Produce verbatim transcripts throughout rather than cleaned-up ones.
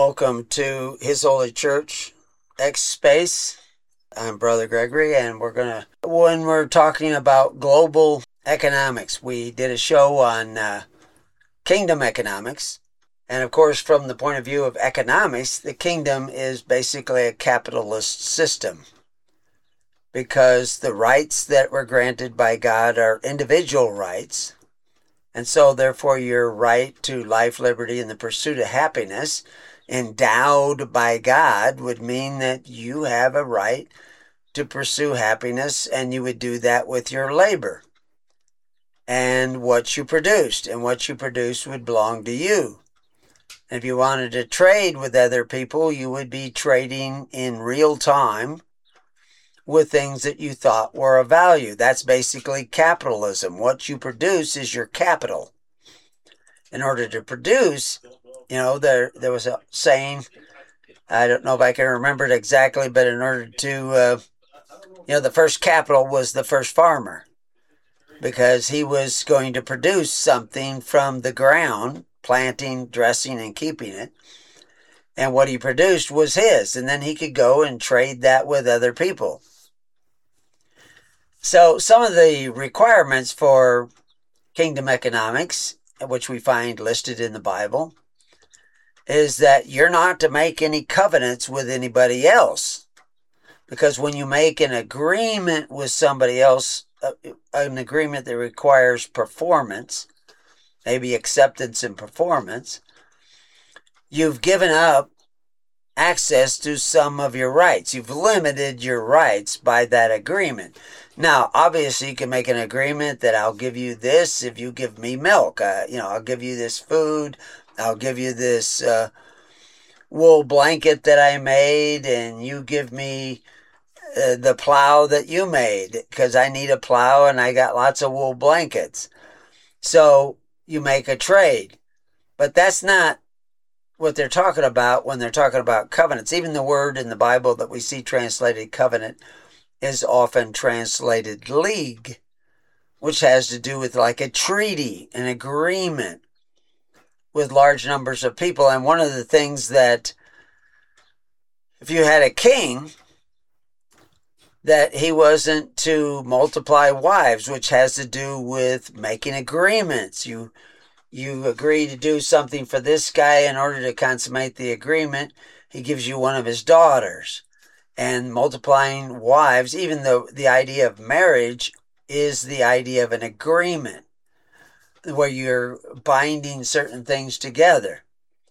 Welcome to His Holy Church X Space. I'm Brother Gregory, and we're gonna when we're talking about global economics, we did a show on uh, kingdom economics, and of course, from the point of view of economics, the kingdom is basically a capitalist system because the rights that were granted by God are individual rights, and so therefore your right to life, liberty, and the pursuit of happiness endowed by God would mean that you have a right to pursue happiness, and you would do that with your labor and what you produced, and what you produced would belong to you. If you wanted to trade with other people, you would be trading in real time with things that you thought were of value. That's basically capitalism. What you produce is your capital. In order to produce, you know, there there was a saying, I don't know if I can remember it exactly, but in order to, uh, you know, the first capital was the first farmer, because he was going to produce something from the ground, planting, dressing, and keeping it. And what he produced was his, and then he could go and trade that with other people. So some of the requirements for kingdom economics, which we find listed in the Bible, is that you're not to make any covenants with anybody else. Because when you make an agreement with somebody else, uh, an agreement that requires performance, maybe acceptance and performance, you've given up access to some of your rights. You've limited your rights by that agreement. Now, obviously, you can make an agreement that I'll give you this if you give me milk. Uh, you know, I'll give you this food. I'll give you this uh, wool blanket that I made, and you give me uh, the plow that you made, because I need a plow and I got lots of wool blankets. So you make a trade. But that's not what they're talking about when they're talking about covenants. Even the word in the Bible that we see translated covenant is often translated league, which has to do with like a treaty, an agreement with large numbers of people. And one of the things that, if you had a king, that he wasn't to multiply wives, which has to do with making agreements. You You agree to do something for this guy. In order to consummate the agreement, he gives you one of his daughters. And multiplying wives, even though the idea of marriage is the idea of an agreement where you're binding certain things together.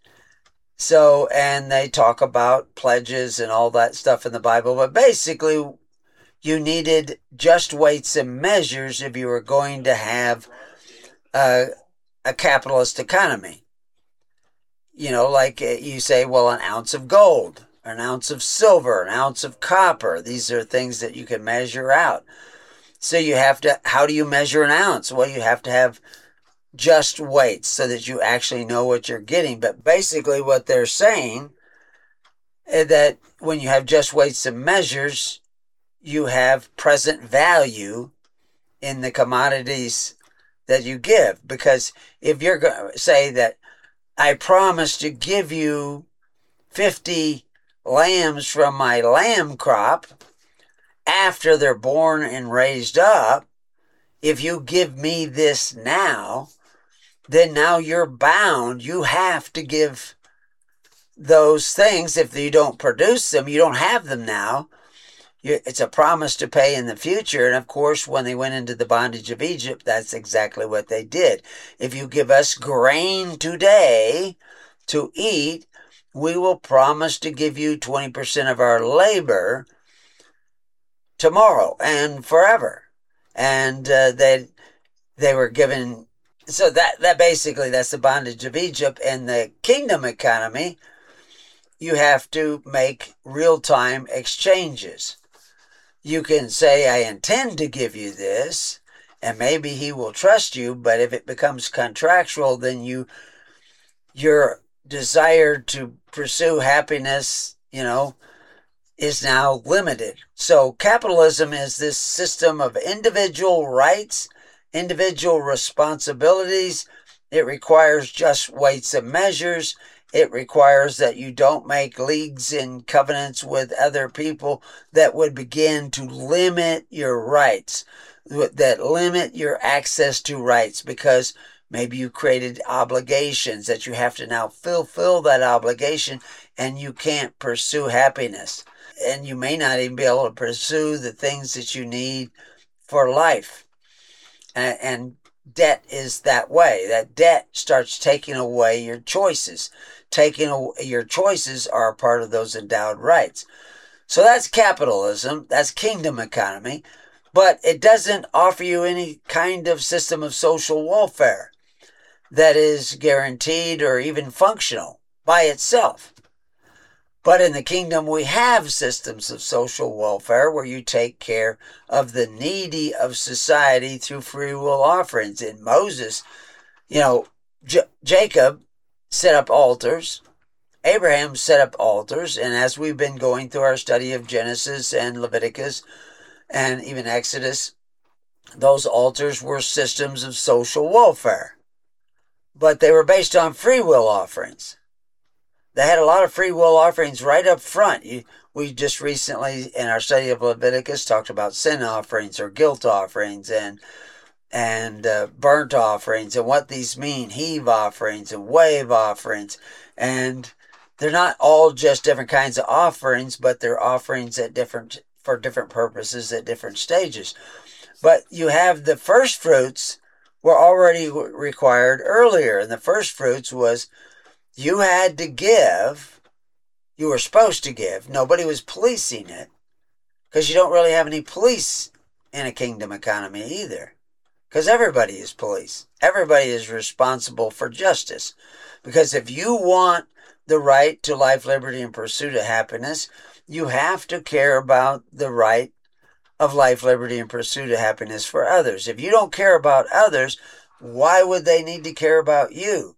So, and they talk about pledges and all that stuff in the Bible, but basically you needed just weights and measures if you were going to have a a capitalist economy. You know, like you say, well, an ounce of gold, an ounce of silver, an ounce of copper. These are things that you can measure out. So you have to, how do you measure an ounce? Well, you have to have just weights so that you actually know what you're getting. But basically what they're saying is that when you have just weights and measures, you have present value in the commodities that you give. Because if you're going to say that I promise to give you fifty lambs from my lamb crop after they're born and raised up, if you give me this now, then now you're bound. You have to give those things. If you don't produce them, you don't have them now. It's a promise to pay in the future. And of course, when they went into the bondage of Egypt, that's exactly what they did. If you give us grain today to eat, we will promise to give you twenty percent of our labor tomorrow and forever. And uh, they they were given, so that, that basically, that's the bondage of Egypt. And the kingdom economy, you have to make real-time exchanges. You can say, I intend to give you this, and maybe he will trust you, but if it becomes contractual, then you your desire to pursue happiness, you know, is now limited. So capitalism is this system of individual rights, individual responsibilities. It requires just weights and measures, It requires that you don't make leagues and covenants with other people that would begin to limit your rights, that limit your access to rights, because maybe you created obligations that you have to now fulfill that obligation, and you can't pursue happiness. And you may not even be able to pursue the things that you need for life. And, and debt is that way. That debt starts taking away your choices. Taking away, your choices are a part of those endowed rights. So that's capitalism. That's kingdom economy. But it doesn't offer you any kind of system of social welfare that is guaranteed or even functional by itself. But in the kingdom, we have systems of social welfare where you take care of the needy of society through free will offerings. In Moses, you know, J- Jacob set up altars. Abraham set up altars. And as we've been going through our study of Genesis and Leviticus and even Exodus, those altars were systems of social welfare. But they were based on free will offerings. They had a lot of free will offerings right up front. You, we just recently, in our study of Leviticus, talked about sin offerings or guilt offerings and and uh, burnt offerings and what these mean, heave offerings and wave offerings. And they're not all just different kinds of offerings, but they're offerings at different for different purposes at different stages. But you have the first fruits were already required earlier. And the first fruits was you had to give, you were supposed to give. Nobody was policing it, because you don't really have any police in a kingdom economy either, because everybody is police. Everybody is responsible for justice. Because if you want the right to life, liberty, and pursuit of happiness, you have to care about the right of life, liberty, and pursuit of happiness for others. If you don't care about others, why would they need to care about you?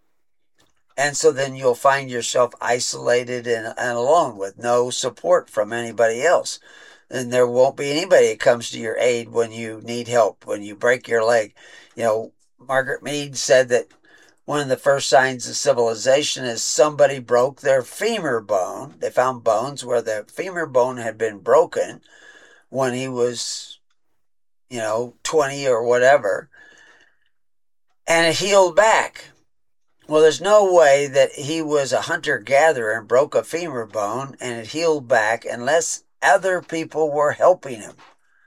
And so then you'll find yourself isolated and, and alone with no support from anybody else. And there won't be anybody that comes to your aid when you need help, when you break your leg. You know, Margaret Mead said that one of the first signs of civilization is somebody broke their femur bone. They found bones where the femur bone had been broken when he was, you know, twenty or whatever, and it healed back. Well, there's no way that he was a hunter-gatherer and broke a femur bone and it healed back unless other people were helping him.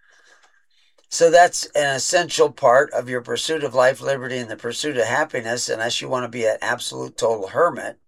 So that's an essential part of your pursuit of life, liberty, and the pursuit of happiness, unless you want to be an absolute total hermit.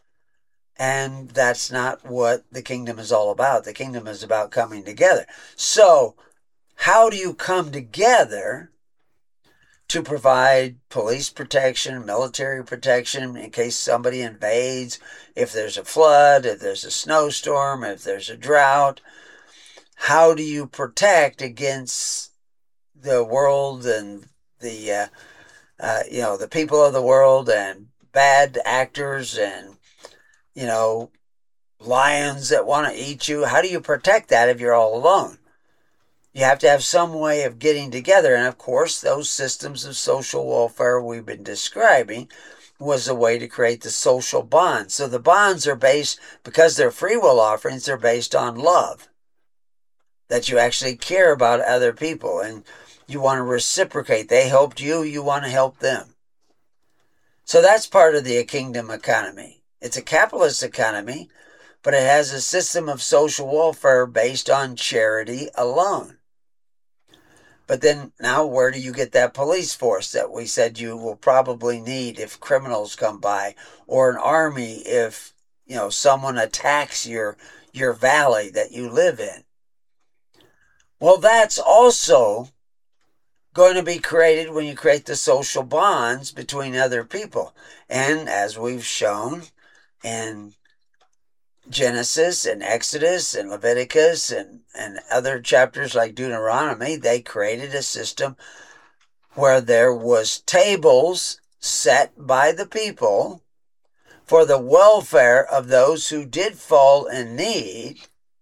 And that's not what the kingdom is all about. The kingdom is about coming together. So how do you come together to provide police protection, military protection in case somebody invades, if there's a flood, if there's a snowstorm, if there's a drought? How do you protect against the world and the, uh, uh, you know, the people of the world and bad actors and, you know, lions that want to eat you? How do you protect that if you're all alone? You have to have some way of getting together. And of course, those systems of social welfare we've been describing was a way to create the social bonds. So the bonds are based, because they're free will offerings, they're based on love. That you actually care about other people and you want to reciprocate. They helped you, you want to help them. So that's part of the kingdom economy. It's a capitalist economy, but it has a system of social welfare based on charity alone. But then now where do you get that police force that we said you will probably need if criminals come by, or an army if, you know, someone attacks your your valley that you live in? Well, that's also going to be created when you create the social bonds between other people. And as we've shown in Genesis and Exodus and Leviticus and, and other chapters like Deuteronomy, they created a system where there was tables set by the people for the welfare of those who did fall in need,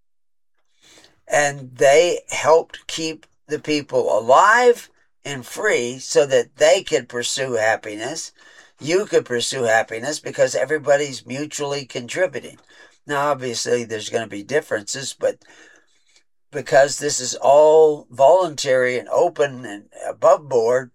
and they helped keep the people alive and free so that they could pursue happiness you could pursue happiness because everybody's mutually contributing. Now, obviously, there's going to be differences, but because this is all voluntary and open and above board,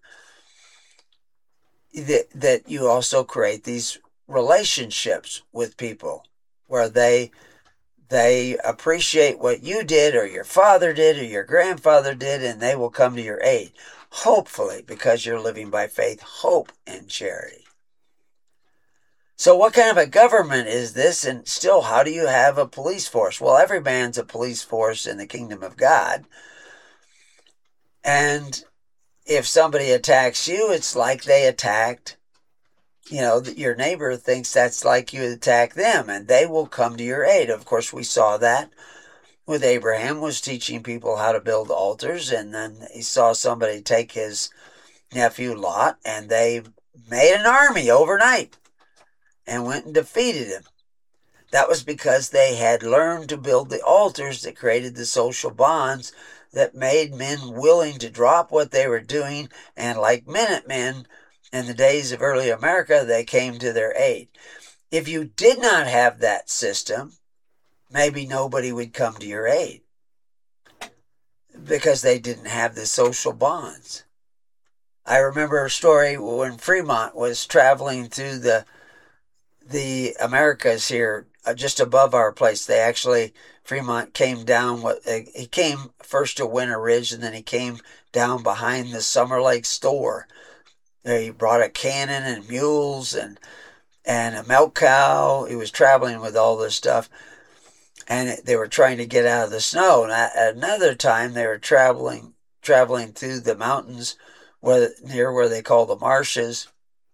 that, that you also create these relationships with people where they they appreciate what you did or your father did or your grandfather did, and they will come to your aid. Hopefully, because you're living by faith, hope, and charity. So what kind of a government is this? And still, how do you have a police force? Well, every man's a police force in the kingdom of God. And if somebody attacks you, it's like they attacked, you know, your neighbor thinks that's like you attack them, and they will come to your aid. Of course, we saw that with Abraham, was teaching people how to build altars, and then he saw somebody take his nephew Lot, and they made an army overnight and went and defeated him. That was because they had learned to build the altars that created the social bonds that made men willing to drop what they were doing, and like Minutemen in the days of early America, they came to their aid. If you did not have that system, maybe nobody would come to your aid because they didn't have the social bonds. I remember a story when Fremont was traveling through the the Americas here, uh, just above our place. They actually, Fremont came down, what he came first to Winter Ridge, and then he came down behind the Summer Lake store. He brought a cannon and mules and and a milk cow. He was traveling with all this stuff, and they were trying to get out of the snow. And at another time, they were traveling traveling through the mountains where near where they call the marshes.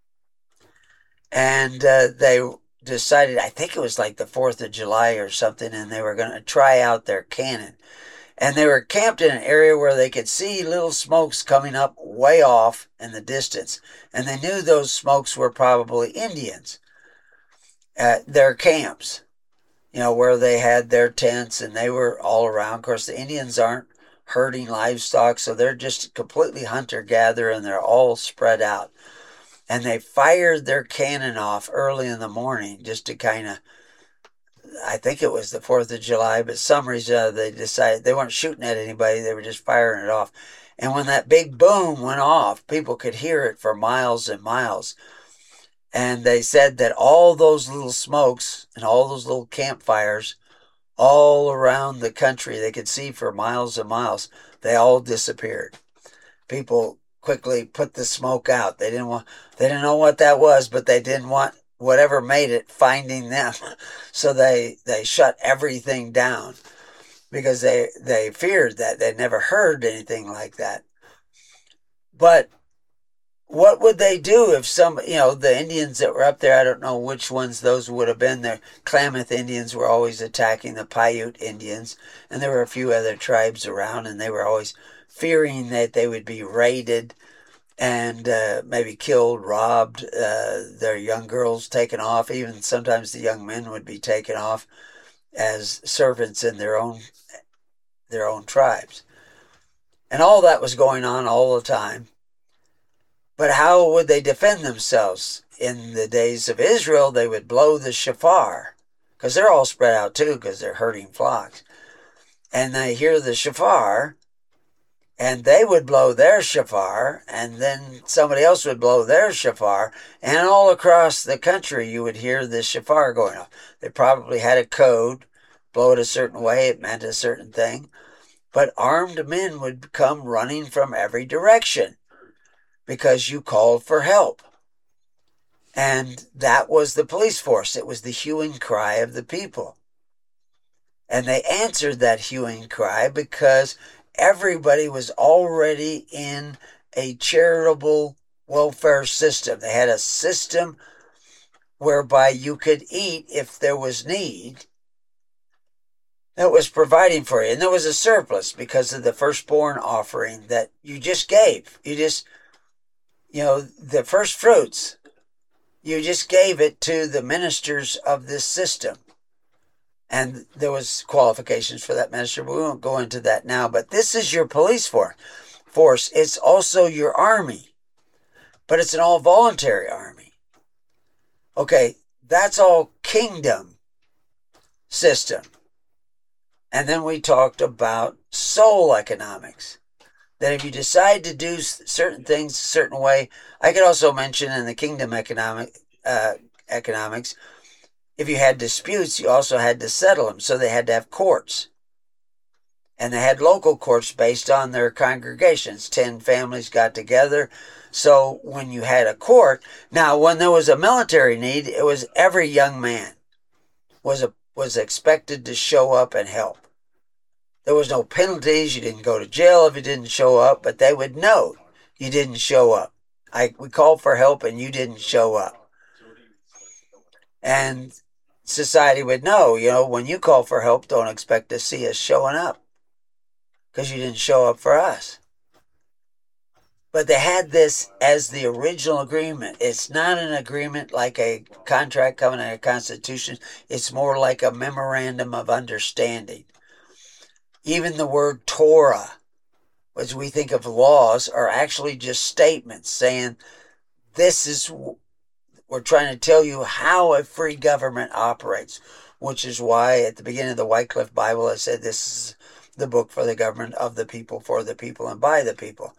And uh, they decided, I think it was like the fourth of July or something, and they were going to try out their cannon. And they were camped in an area where they could see little smokes coming up way off in the distance. And they knew those smokes were probably Indians at their camps, you know, where they had their tents and they were all around. Of course, the Indians aren't herding livestock, so they're just completely hunter-gatherer, and they're all spread out. And they fired their cannon off early in the morning just to kind of, I think it was the fourth of July, but some reason they decided they weren't shooting at anybody. They were just firing it off. And when that big boom went off, people could hear it for miles and miles. And they said that all those little smokes and all those little campfires all around the country they could see for miles and miles, they all disappeared. People quickly put the smoke out. They didn't want, they didn't know what that was, but they didn't want whatever made it finding them. So they, they shut everything down because they, they feared that. They'd never heard anything like that. But what would they do if some, you know, the Indians that were up there, I don't know which ones those would have been. The Klamath Indians were always attacking the Paiute Indians, and there were a few other tribes around, and they were always fearing that they would be raided and uh, maybe killed, robbed, uh, their young girls taken off. Even sometimes the young men would be taken off as servants in their own their own tribes. And all that was going on all the time. But how would they defend themselves? In the days of Israel, they would blow the shofar, because they're all spread out too, because they're herding flocks. And they hear the shofar, and they would blow their shofar, and then somebody else would blow their shofar, and all across the country you would hear the shofar going off. They probably had a code, blow it a certain way, it meant a certain thing. But armed men would come running from every direction because you called for help. And that was the police force. It was the hue and cry of the people. And they answered that hue and cry because everybody was already in a charitable welfare system. They had a system whereby you could eat if there was need. That was providing for you. And there was a surplus because of the firstborn offering that you just gave. You just, you know, the first fruits, you just gave it to the ministers of this system. And there was qualifications for that minister, but we won't go into that now. But this is your police force. Force. It's also your army, but it's an all-voluntary army. Okay, that's all kingdom system. And then we talked about soul economics. That if you decide to do certain things a certain way, I could also mention in the kingdom economic uh, economics, if you had disputes, you also had to settle them. So they had to have courts. And they had local courts based on their congregations. Ten families got together. So when you had a court, now when there was a military need, it was every young man was a, was expected to show up and help. There was no penalties. You didn't go to jail if you didn't show up, but they would know you didn't show up. I, we called for help and you didn't show up. And society would know, you know, when you call for help, don't expect to see us showing up because you didn't show up for us. But they had this as the original agreement. It's not an agreement like a contract, covenant, or constitution. It's more like a memorandum of understanding. Even the word Torah, as we think of laws, are actually just statements saying, this is, we're trying to tell you how a free government operates, which is why at the beginning of the Wycliffe Bible, I said this is the book for the government of the people, for the people, and by the people.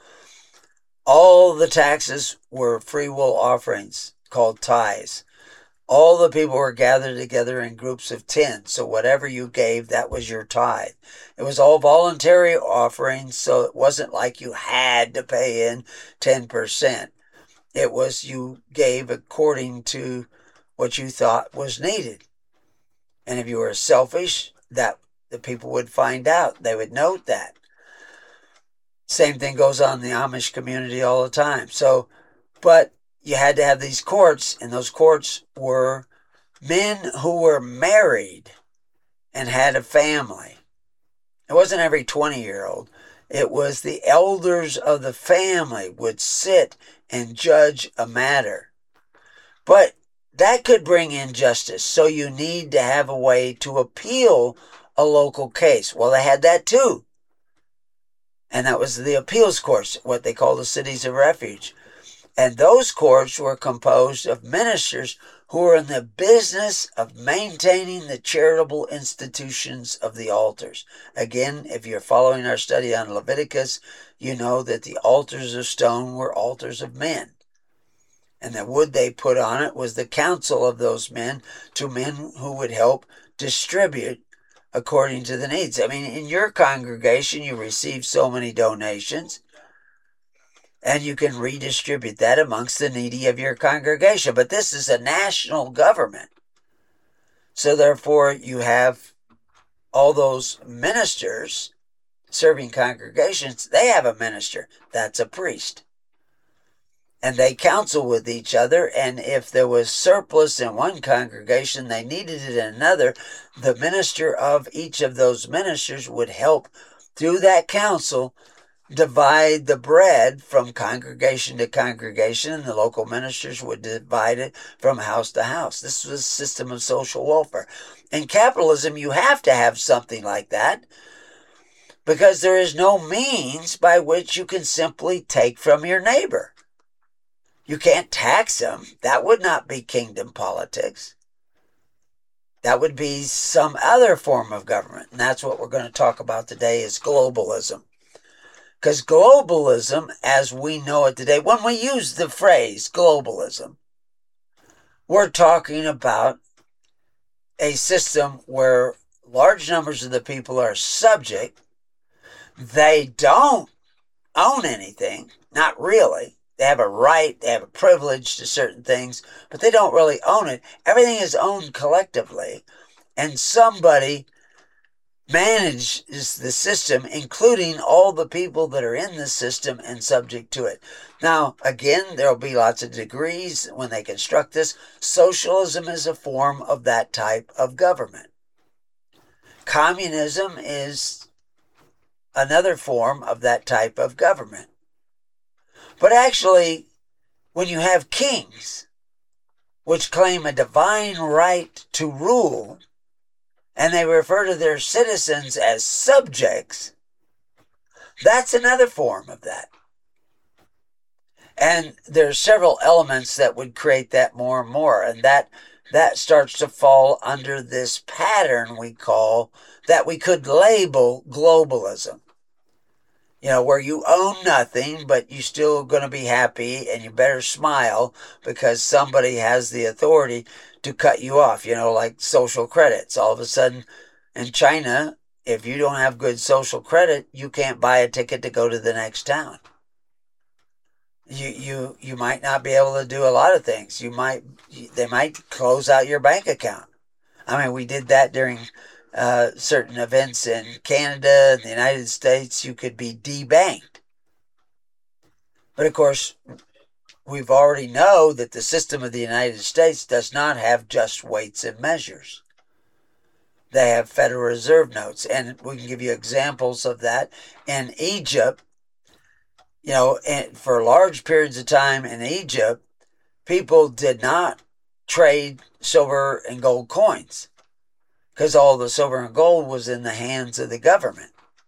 All the taxes were free will offerings called tithes. All the people were gathered together in groups of ten. So whatever you gave, that was your tithe. It was all voluntary offerings, so it wasn't like you had to pay in ten percent. It was you gave according to what you thought was needed. And if you were selfish, that the people would find out. They would note that. Same thing goes on in the Amish community all the time. So, but you had to have these courts, and those courts were men who were married and had a family. It wasn't every twenty-year-old. It was the elders of the family would sit and judge a matter. But that could bring injustice, so you need to have a way to appeal a local case. Well, they had that too. And that was the appeals courts, what they call the cities of refuge. And those courts were composed of ministers who were in the business of maintaining the charitable institutions of the altars. Again, if you're following our study on Leviticus, you know that the altars of stone were altars of men. And the wood they put on it was the counsel of those men to men who would help distribute according to the needs. I mean, in your congregation, you receive so many donations, and you can redistribute that amongst the needy of your congregation. But this is a national government. So therefore, you have all those ministers serving congregations. They have a minister. That's a priest. And they counsel with each other, and if there was surplus in one congregation, they needed it in another, the minister of each of those ministers would help, through that counsel, divide the bread from congregation to congregation, and the local ministers would divide it from house to house. This was a system of social welfare. In capitalism, you have to have something like that, because there is no means by which you can simply take from your neighbor. You can't tax them. That would not be kingdom politics. That would be some other form of government. And that's what we're going to talk about today is globalism. Because globalism, as we know it today, when we use the phrase globalism, we're talking about a system where large numbers of the people are subject. They don't own anything, not really. They have a right, they have a privilege to certain things, but they don't really own it. Everything is owned collectively, and somebody manages the system, including all the people that are in the system and subject to it. Now, again, there will be lots of degrees when they construct this. Socialism is a form of that type of government. Communism is another form of that type of government. But actually, when you have kings, which claim a divine right to rule, and they refer to their citizens as subjects, that's another form of that. And there's several elements that would create that more and more. And that that starts to fall under this pattern we call, that we could label globalism. You know, where you own nothing, but you still going to be happy, and you better smile because somebody has the authority to cut you off, you know, like social credits. All of a sudden in China, if you don't have good social credit, you can't buy a ticket to go to the next town. You you you might not be able to do a lot of things. You might they might close out your bank account. I mean, we did that during uh, certain events in Canada and the United States. You could be debanked. But of course, we've already know that the system of the United States does not have just weights and measures. They have Federal Reserve notes, and we can give you examples of that. In Egypt, you know, for large periods of time in Egypt, people did not trade silver and gold coins because all the silver and gold was in the hands of the government.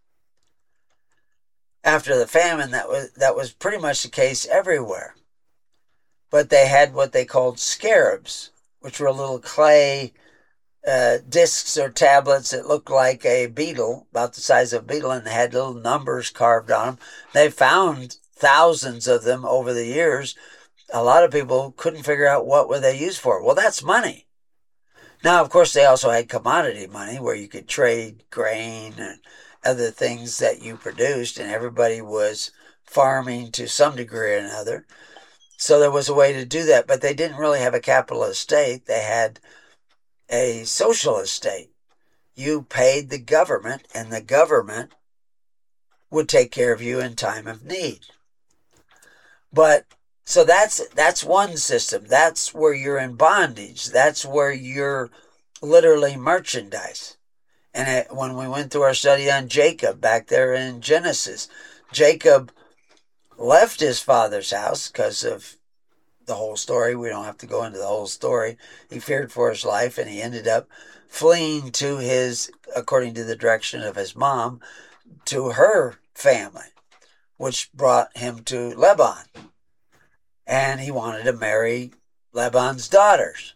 After the famine, that was that was pretty much the case everywhere. But they had what they called scarabs, which were little clay uh, discs or tablets that looked like a beetle, about the size of a beetle, and they had little numbers carved on them. They found thousands of them over the years. A lot of people couldn't figure out what were they used for. Well, that's money. Now, of course, they also had commodity money where you could trade grain and other things that you produced, and everybody was farming to some degree or another. So there was a way to do that, but they didn't really have a capitalist state. They had a socialist state. You paid the government, and the government would take care of you in time of need. But so that's that's one system. That's where you're in bondage. That's where you're literally merchandise. And it, when we went through our study on Jacob back there in Genesis, Jacob left his father's house because of the whole story. We don't have to go into the whole story. He feared for his life, and he ended up fleeing to his, according to the direction of his mom, to her family, which brought him to Lebanon. And he wanted to marry Laban's daughters.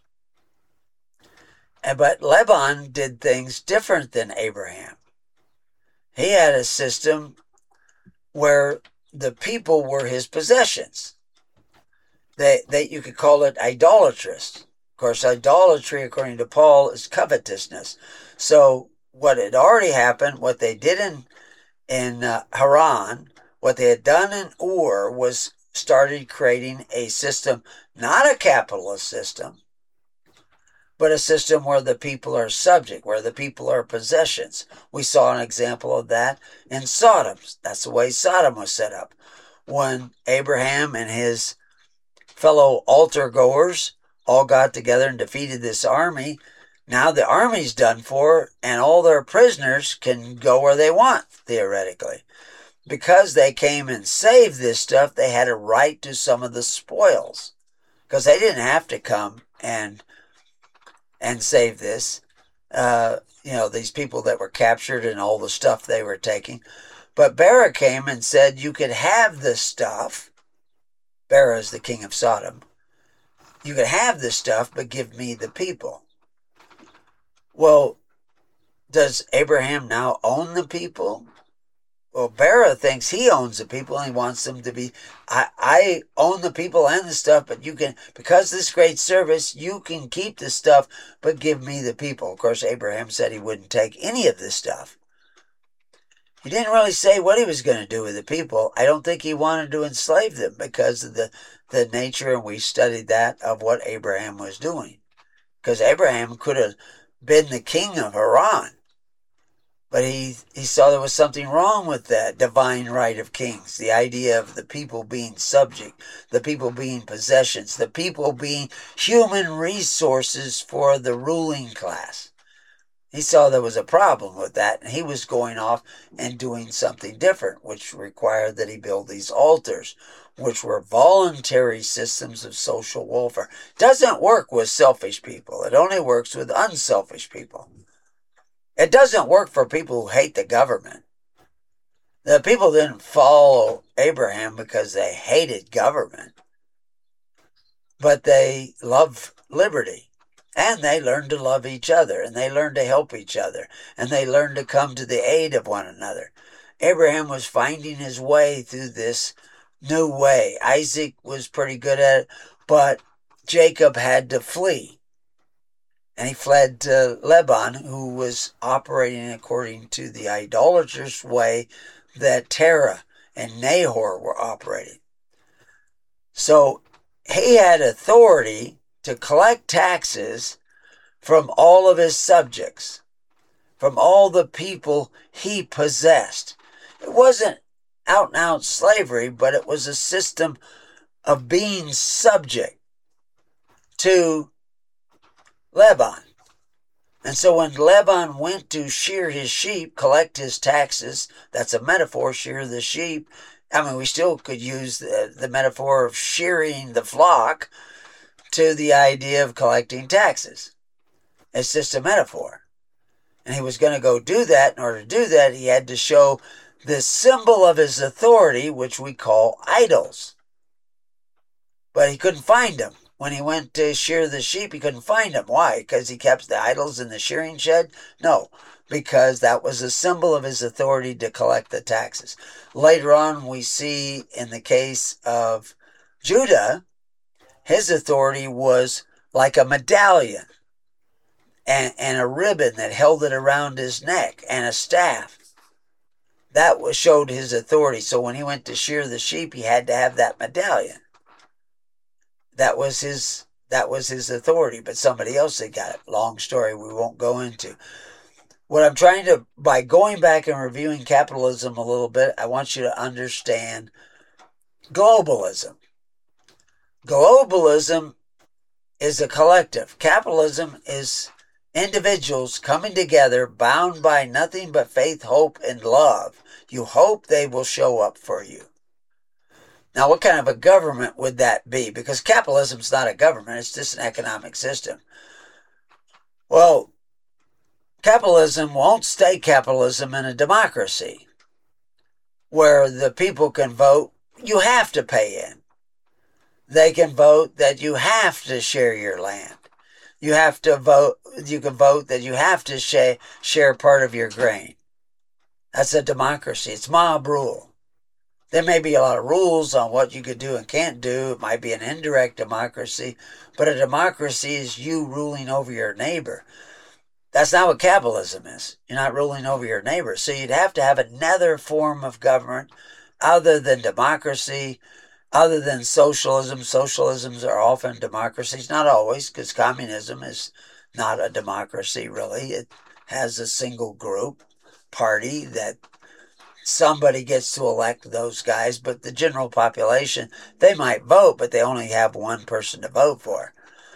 But Laban did things different than Abraham. He had a system where the people were his possessions. They, they, you could call it idolatrous. Of course, idolatry, according to Paul, is covetousness. So what had already happened, what they did in, in uh, Haran, what they had done in Ur was started creating a system, not a capitalist system, but a system where the people are subject, where the people are possessions. We saw an example of that in Sodom. That's the way Sodom was set up. When Abraham and his fellow altar goers all got together and defeated this army, now the army's done for, and all their prisoners can go where they want, theoretically. Because they came and saved this stuff, they had a right to some of the spoils. Because they didn't have to come and and save this. Uh, you know, these people that were captured and all the stuff they were taking. But Bera came and said, you could have this stuff. Bera is the king of Sodom. You could have this stuff, but give me the people. Well, does Abraham now own the people? Well, Bera thinks he owns the people and he wants them to be, I, I own the people and the stuff, but you can, because of this great service, you can keep the stuff, but give me the people. Of course, Abraham said he wouldn't take any of this stuff. He didn't really say what he was going to do with the people. I don't think he wanted to enslave them because of the, the nature, and we studied that, of what Abraham was doing. Because Abraham could have been the king of Haran. But he, he saw there was something wrong with that divine right of kings, the idea of the people being subject, the people being possessions, the people being human resources for the ruling class. He saw there was a problem with that, and he was going off and doing something different, which required that he build these altars, which were voluntary systems of social welfare. Doesn't work with selfish people. It only works with unselfish people. It doesn't work for people who hate the government. The people didn't follow Abraham because they hated government, but they loved liberty. And they learned to love each other, and they learned to help each other, and they learned to come to the aid of one another. Abraham was finding his way through this new way. Isaac was pretty good at it, but Jacob had to flee. And he fled to Laban, who was operating according to the idolatrous way that Terah and Nahor were operating. So he had authority to collect taxes from all of his subjects, from all the people he possessed. It wasn't out and out slavery, but it was a system of being subject to Laban. And so when Laban went to shear his sheep, collect his taxes, that's a metaphor, shear the sheep. I mean, we still could use the, the metaphor of shearing the flock to the idea of collecting taxes. It's just a metaphor. And he was going to go do that. In order to do that, he had to show the symbol of his authority, which we call idols. But he couldn't find them. When he went to shear the sheep, he couldn't find them. Why? Because he kept the idols in the shearing shed? No, because that was a symbol of his authority to collect the taxes. Later on, we see in the case of Judah, his authority was like a medallion and, and a ribbon that held it around his neck and a staff. That was, showed his authority. So when he went to shear the sheep, he had to have that medallion. That was his that was his authority, but somebody else had got it. Long story we won't go into. What I'm trying to, by going back and reviewing capitalism a little bit, I want you to understand globalism. Globalism is a collective. Capitalism is individuals coming together, bound by nothing but faith, hope, and love. You hope they will show up for you. Now, what kind of a government would that be? Because capitalism is not a government, it's just an economic system. Well, capitalism won't stay capitalism in a democracy where the people can vote, you have to pay in. They can vote that you have to share your land. You have to vote, you can vote that you have to share, share part of your grain. That's a democracy. It's mob rule. There may be a lot of rules on what you could do and can't do. It might be an indirect democracy, but a democracy is you ruling over your neighbor. That's not what capitalism is. You're not ruling over your neighbor. So you'd have to have another form of government other than democracy, other than socialism. Socialisms are often democracies, not always, because communism is not a democracy, really. It has a single group party that somebody gets to elect those guys, but the general population, they might vote, but they only have one person to vote for.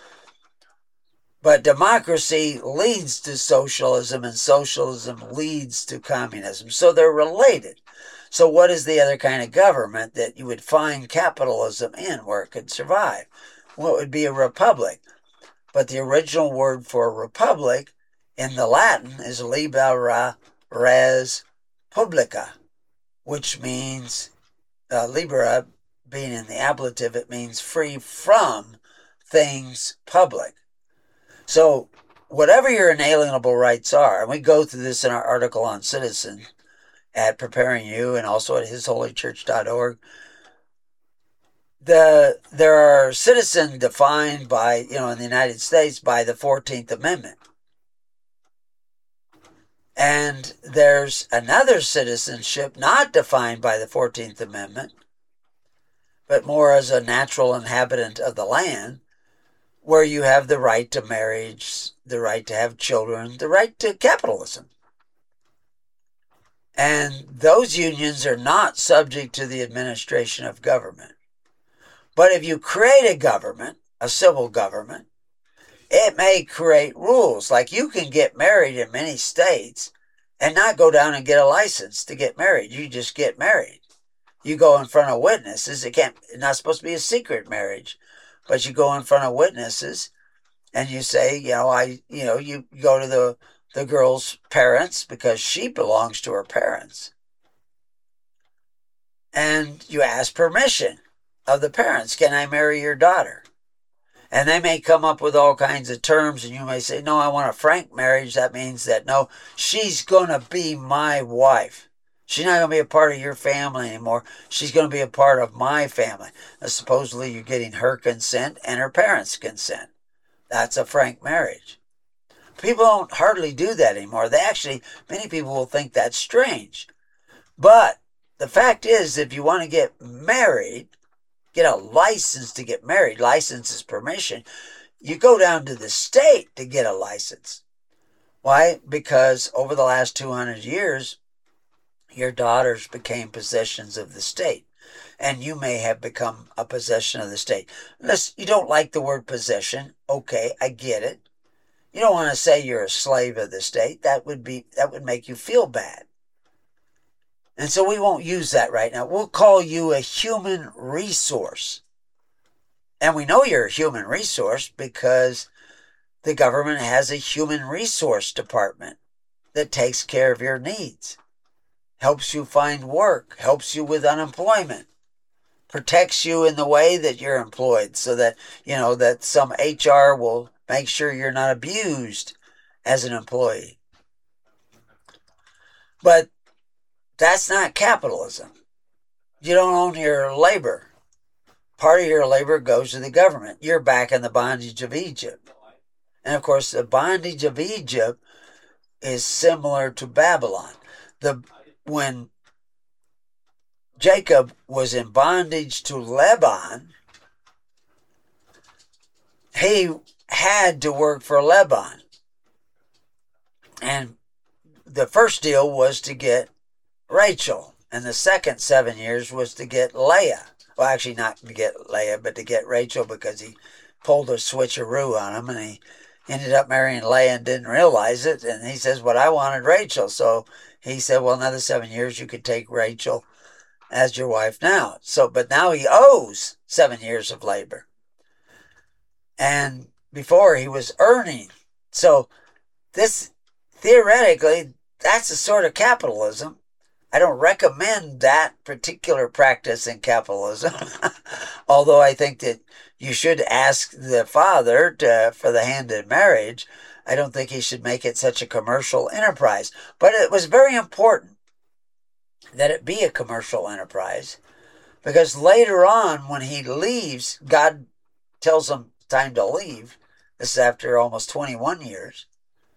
But democracy leads to socialism, and socialism leads to communism. So they're related. So what is the other kind of government that you would find capitalism in where it could survive? Well, it would be a republic. But the original word for republic in the Latin is libera res publica, which means, uh, libera being in the ablative, it means free from things public. So whatever your inalienable rights are, and we go through this in our article on Citizen at Preparing You and also at his holy church dot org, the, there are citizens defined by, you know, in the United States by the fourteenth Amendment. And there's another citizenship not defined by the fourteenth Amendment, but more as a natural inhabitant of the land, where you have the right to marriage, the right to have children, the right to capitalism. And those unions are not subject to the administration of government. But if you create a government, a civil government, it may create rules. Like you can get married in many states and not go down and get a license to get married. You just get married. You go in front of witnesses. It can't, it's not supposed to be a secret marriage, but you go in front of witnesses and you say, you know, I, you know, you go to the, the girl's parents because she belongs to her parents. and you ask permission of the parents. Can I marry your daughter? And they may come up with all kinds of terms, and you may say, no, I want a frank marriage. That means that, no, she's going to be my wife. She's not going to be a part of your family anymore. She's going to be a part of my family. Now, supposedly you're getting her consent and her parents' consent. That's a frank marriage. People don't hardly do that anymore. They actually, many people will think that's strange. But the fact is, if you want to get married, get a license to get married, license is permission, you go down to the state to get a license. Why? Because over the last two hundred years, your daughters became possessions of the state. And you may have become a possession of the state. Unless you don't like the word possession, okay, I get it. You don't want to say you're a slave of the state. That would be that would make you feel bad. And so we won't use that right now. We'll call you a human resource. And we know you're a human resource because the government has a human resource department that takes care of your needs, helps you find work, helps you with unemployment, protects you in the way that you're employed so that, you know, that some H R will make sure you're not abused as an employee. But that's not capitalism. You don't own your labor. Part of your labor goes to the government. You're back in the bondage of Egypt. And of course, the bondage of Egypt is similar to Babylon. The when Jacob was in bondage to Laban, he had to work for Laban. And the first deal was to get Rachel, and the second seven years was to get Leah. Well, actually not to get Leah, but to get Rachel, because he pulled a switcheroo on him, and he ended up marrying Leah and didn't realize it. And he says, "But I wanted Rachel." So he said, "Well, another seven years, you could take Rachel as your wife now." So, but now he owes seven years of labor. And before he was earning. So this, theoretically, that's a sort of capitalism. I don't recommend that particular practice in capitalism, although I think that you should ask the father to, for the hand in marriage. I don't think he should make it such a commercial enterprise. But it was very important that it be a commercial enterprise, because later on when he leaves, God tells him time to leave. This is after almost twenty-one years.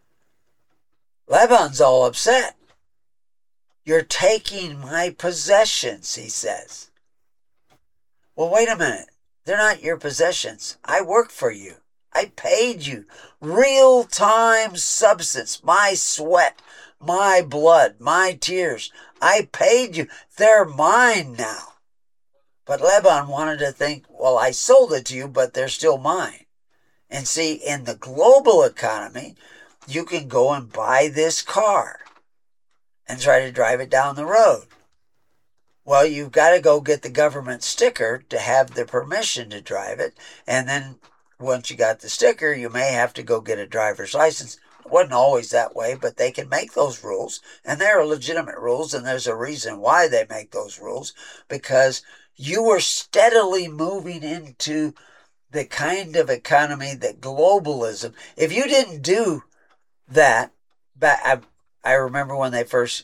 Laban's all upset. "You're taking my possessions," he says. Well, wait a minute. They're not your possessions. I work for you. I paid you. Real-time substance. My sweat, my blood, my tears. I paid you. They're mine now. But Laban wanted to think, well, I sold it to you, but they're still mine. And see, in the global economy, you can go and buy this car and try to drive it down the road. Well, you've got to go get the government sticker to have the permission to drive it. And then once you got the sticker, you may have to go get a driver's license. It wasn't always that way, but they can make those rules. And they're legitimate rules, and there's a reason why they make those rules. Because you were steadily moving into the kind of economy that globalism, if you didn't do that, I, I remember when they first,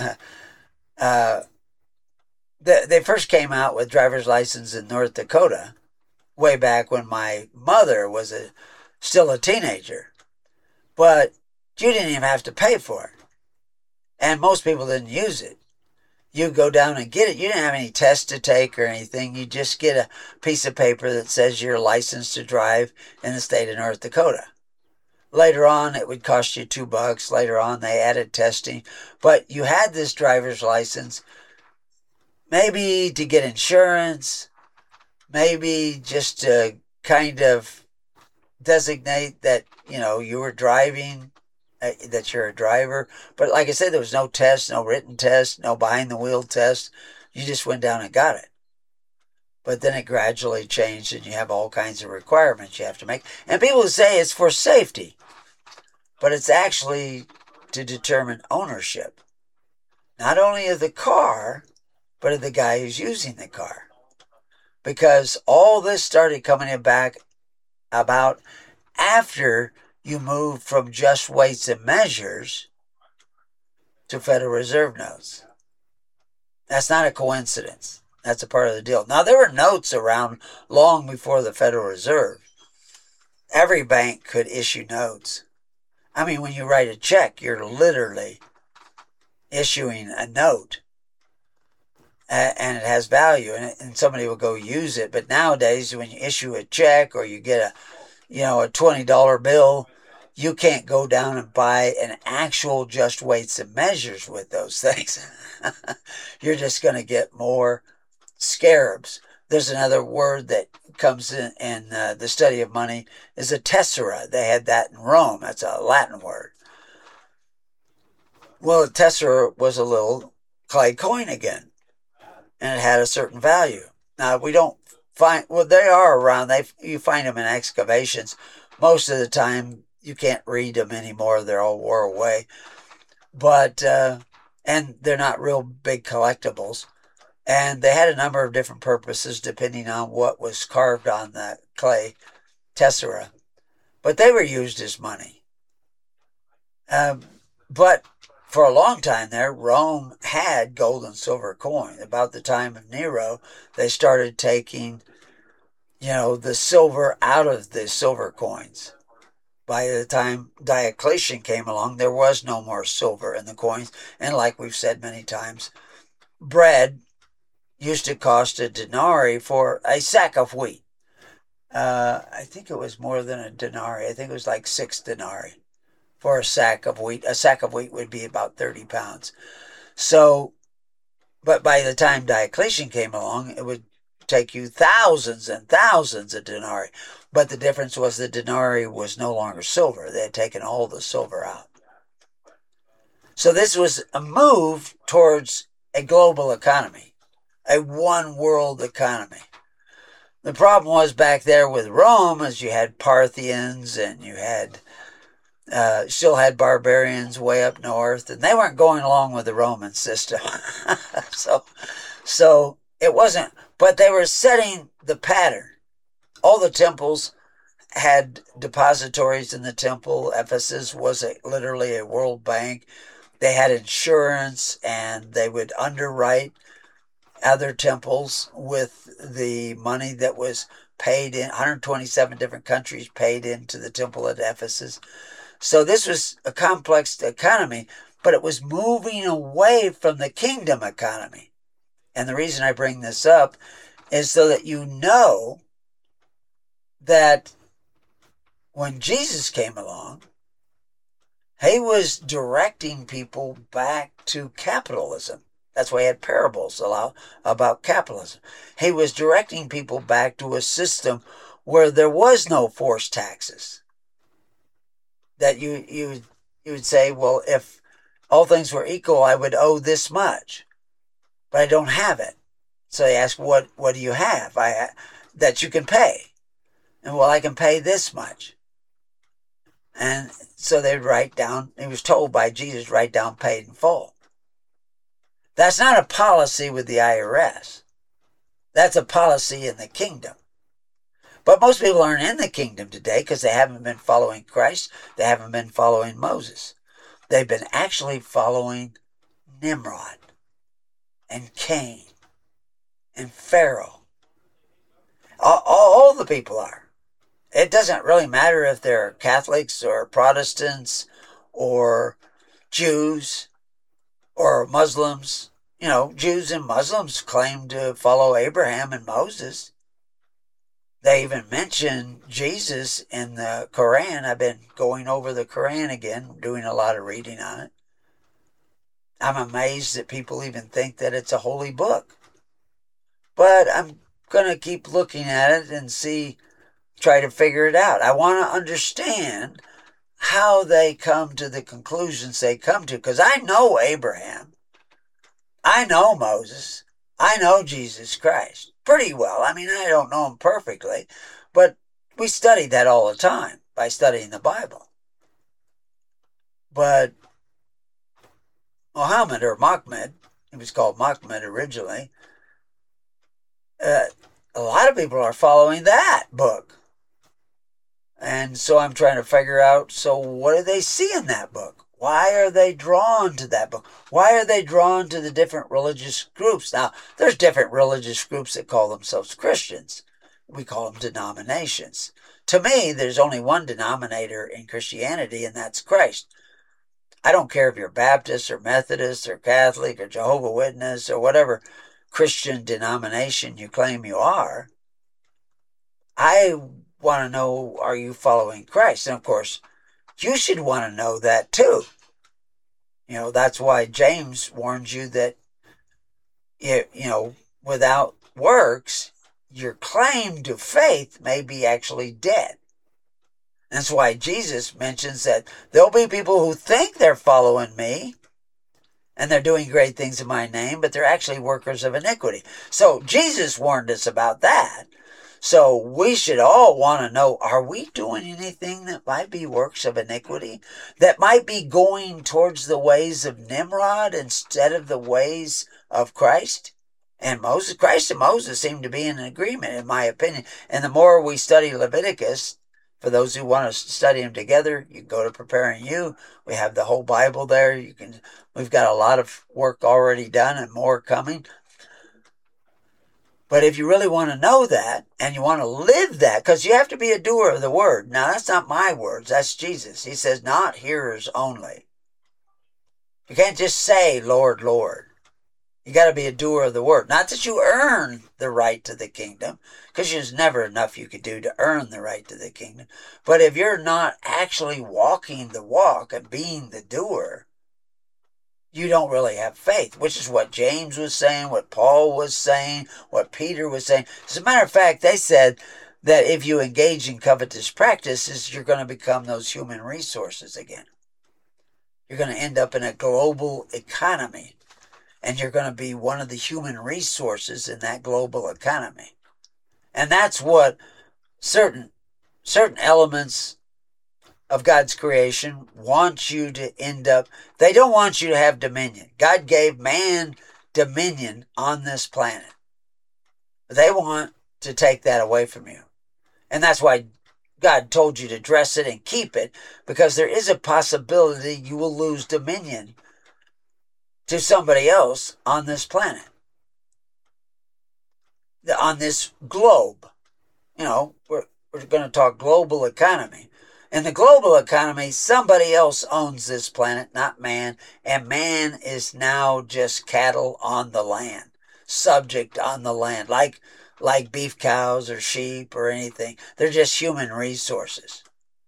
uh, they, they first came out with driver's license in North Dakota, way back when my mother was a, still a teenager. But you didn't even have to pay for it. And most people didn't use it. You go down and get it. You didn't have any tests to take or anything. You just get a piece of paper that says you're licensed to drive in the state of North Dakota. Later on, it would cost you two bucks. Later on, they added testing. But you had this driver's license maybe to get insurance, maybe just to kind of designate that, you know, you were driving, uh, that you're a driver. But like I said, there was no test, no written test, no behind-the-wheel test. You just went down and got it. But then it gradually changed, and you have all kinds of requirements you have to make. And people say it's for safety, but it's actually to determine ownership, not only of the car, but of the guy who's using the car. Because all this started coming back about after you moved from just weights and measures to Federal Reserve notes. That's not a coincidence. That's a part of the deal. Now, there were notes around long before the Federal Reserve. Every bank could issue notes. I mean, when you write a check, you're literally issuing a note, and it has value, and somebody will go use it. But nowadays, when you issue a check or you get a, you know, a twenty dollar bill, you can't go down and buy an actual just weights and measures with those things. You're just going to get more scarabs. There's another word that comes in, in uh, the study of money is a tessera. They had that in Rome. That's a Latin word. Well, a tessera was a little clay coin again, and it had a certain value. Now, we don't find, well, they are around. They You find them in excavations. Most of the time, you can't read them anymore. They're all wore away. But, uh, and they're not real big collectibles. And they had a number of different purposes depending on what was carved on the clay tessera. But they were used as money. Um, but for a long time there, Rome had gold and silver coin. About the time of Nero, they started taking, you know, the silver out of the silver coins. By the time Diocletian came along, there was no more silver in the coins. And like we've said many times, bread used to cost a denarii for a sack of wheat. Uh, I think it was more than a denarii. I think it was like six denarii for a sack of wheat. A sack of wheat would be about thirty pounds. So, but by the time Diocletian came along, it would take you thousands and thousands of denarii. But the difference was the denarii was no longer silver. They had taken all the silver out. So this was a move towards a global economy, a one-world economy. The problem was back there with Rome, as you had Parthians and you had uh, still had barbarians way up north, and they weren't going along with the Roman system. so, so it wasn't. But they were setting the pattern. All the temples had depositories in the temple. Ephesus was a, literally a World Bank. They had insurance, and they would underwrite other temples with the money that was paid in. one hundred twenty-seven different countries paid into the temple at Ephesus. So this was a complex economy, but it was moving away from the kingdom economy. And the reason I bring this up is so that you know that when Jesus came along, he was directing people back to capitalism. That's why he had parables about capitalism. He was directing people back to a system where there was no forced taxes. That you you you would say, well, if all things were equal, I would owe this much, but I don't have it. So they ask, what what do you have I that you can pay? And well, I can pay this much. And so they'd write down. He was told by Jesus, write down paid in full. That's not a policy with the I R S. That's a policy in the kingdom. But most people aren't in the kingdom today because they haven't been following Christ. They haven't been following Moses. They've been actually following Nimrod and Cain and Pharaoh. All, all, all the people are. It doesn't really matter if they're Catholics or Protestants or Jews or Muslims. You know, Jews and Muslims claim to follow Abraham and Moses. They even mention Jesus in the Quran. I've been going over the Quran again, doing a lot of reading on it. I'm amazed that people even think that it's a holy book. But I'm going to keep looking at it and see, try to figure it out. I want to understand how they come to the conclusions they come to, because I know Abraham. I know Moses. I know Jesus Christ pretty well. I mean, I don't know him perfectly, but we study that all the time by studying the Bible. But Muhammad or Mahmed, It was called Muhammad originally. Uh, a lot of people are following that book. And so I'm trying to figure out, so what do they see in that book? Why are they drawn to that book? Why are they drawn to the different religious groups? Now, there's different religious groups that call themselves Christians. We call them denominations. To me, there's only one denominator in Christianity, and that's Christ. I don't care if you're Baptist or Methodist or Catholic or Jehovah's Witness or whatever Christian denomination you claim you are. I want to know, are you following Christ? And of course, you should want to know that too. You know, that's why James warns you that, you know, without works, your claim to faith may be actually dead. That's why Jesus mentions that there'll be people who think they're following me and they're doing great things in my name, but they're actually workers of iniquity. So Jesus warned us about that. So we should all want to know, are we doing anything that might be works of iniquity? That might be going towards the ways of Nimrod instead of the ways of Christ? And Moses, Christ and Moses seem to be in agreement, in my opinion. And the more we study Leviticus, for those who want to study them together, you can go to Preparing You. We have the whole Bible there. You can. We've got a lot of work already done and more coming. But if you really want to know that and you want to live that, because you have to be a doer of the word. Now, that's not my words. That's Jesus. He says, not hearers only. You can't just say, Lord, Lord. You got to be a doer of the word. Not that you earn the right to the kingdom, because there's never enough you could do to earn the right to the kingdom. But if you're not actually walking the walk and being the doer, you don't really have faith, which is what James was saying, what Paul was saying, what Peter was saying. As a matter of fact, they said that if you engage in covetous practices, you're going to become those human resources again. You're going to end up in a global economy. And you're going to be one of the human resources in that global economy. And that's what certain certain elements of God's creation want you to end up. They don't want you to have dominion. God gave man dominion on this planet. They want to take that away from you. And that's why God told you to dress it and keep it, because there is a possibility you will lose dominion to somebody else on this planet, on this globe. You know, we're, we're going to talk global economy. In the global economy, somebody else owns this planet, not man, and man is now just cattle on the land, subject on the land, like, like beef cows or sheep or anything. They're just human resources.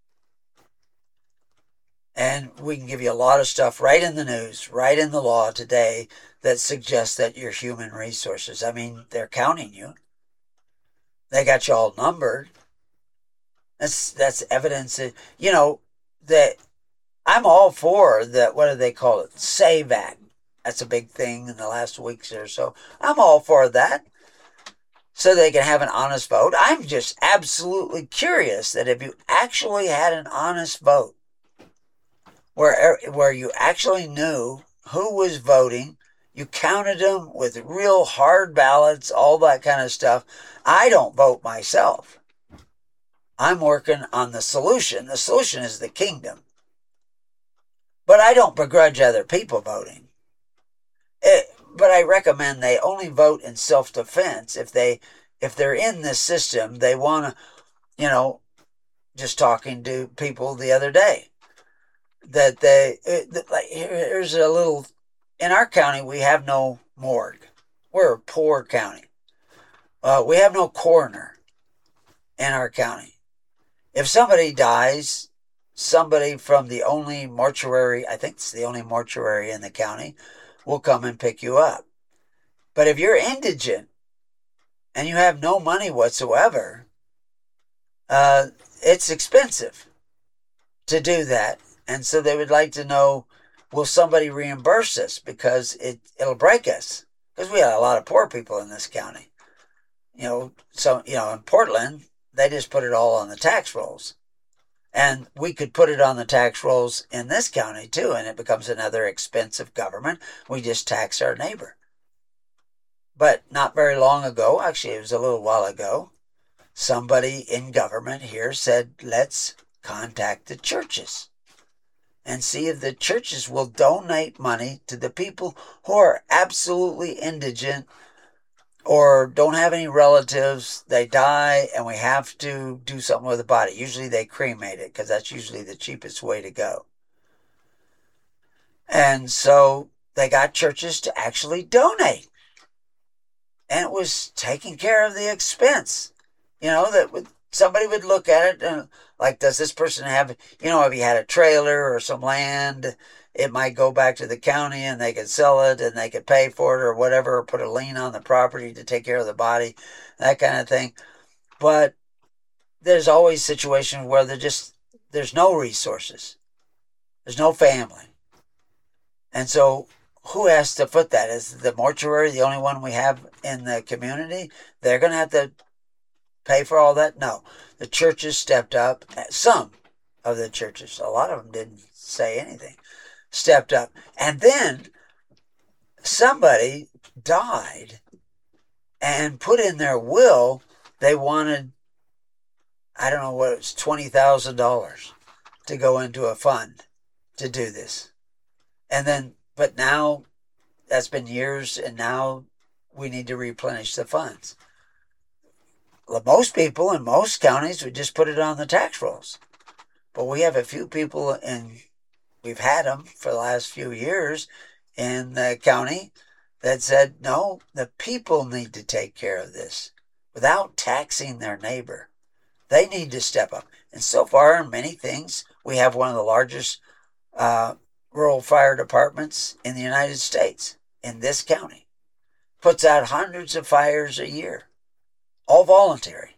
And we can give you a lot of stuff right in the news, right in the law today that suggests that you're human resources. I mean, they're counting you. They got you all numbered. That's that's evidence that, you know, that I'm all for that, what do they call it? SAVE Act. That's a big thing in the last weeks or so. I'm all for that, so they can have an honest vote. I'm just absolutely curious that if you actually had an honest vote, Where, where you actually knew who was voting, you counted them with real hard ballots, all that kind of stuff. I don't vote myself. I'm working on the solution. The solution is the kingdom. But I don't begrudge other people voting. It, but I recommend they only vote in self-defense. If they, if they're in this system, they want to, you know, just talking to people the other day, that they, like, here's a little, in our county, we have no morgue. We're a poor county. Uh, we have no coroner in our county. If somebody dies, somebody from the only mortuary, I think it's the only mortuary in the county, will come and pick you up. But if you're indigent and you have no money whatsoever, uh, it's expensive to do that. And so they would like to know, will somebody reimburse us? Because it, it'll break us. Because we have a lot of poor people in this county. You know, so, you know, in Portland, they just put it all on the tax rolls. And we could put it on the tax rolls in this county too, and it becomes another expensive government. We just tax our neighbor. But not very long ago, actually it was a little while ago, somebody in government here said, let's contact the churches and see if the churches will donate money to the people who are absolutely indigent or don't have any relatives. They die and we have to do something with the body. Usually they cremate it because that's usually the cheapest way to go. And so they got churches to actually donate. And it was taking care of the expense. You know, that would, somebody would look at it and like, does this person have, you know, if he had a trailer or some land, it might go back to the county and they could sell it and they could pay for it or whatever, or put a lien on the property to take care of the body, that kind of thing. But there's always situations where there just, there's no resources. There's no family. And so who has to foot that? Is the mortuary the only one we have in the community? They're going to have to pay for all that? No. The churches stepped up. Some of the churches, a lot of them didn't say anything, stepped up. And then somebody died and put in their will they wanted, I don't know what it was, twenty thousand dollars to go into a fund to do this. And then, but now that's been years and now we need to replenish the funds. Well, most people in most counties would just put it on the tax rolls. But we have a few people, and we've had them for the last few years in the county that said, no, the people need to take care of this without taxing their neighbor. They need to step up. And so far, in many things, we have one of the largest uh, rural fire departments in the United States, in this county. Puts out hundreds of fires a year, all voluntary.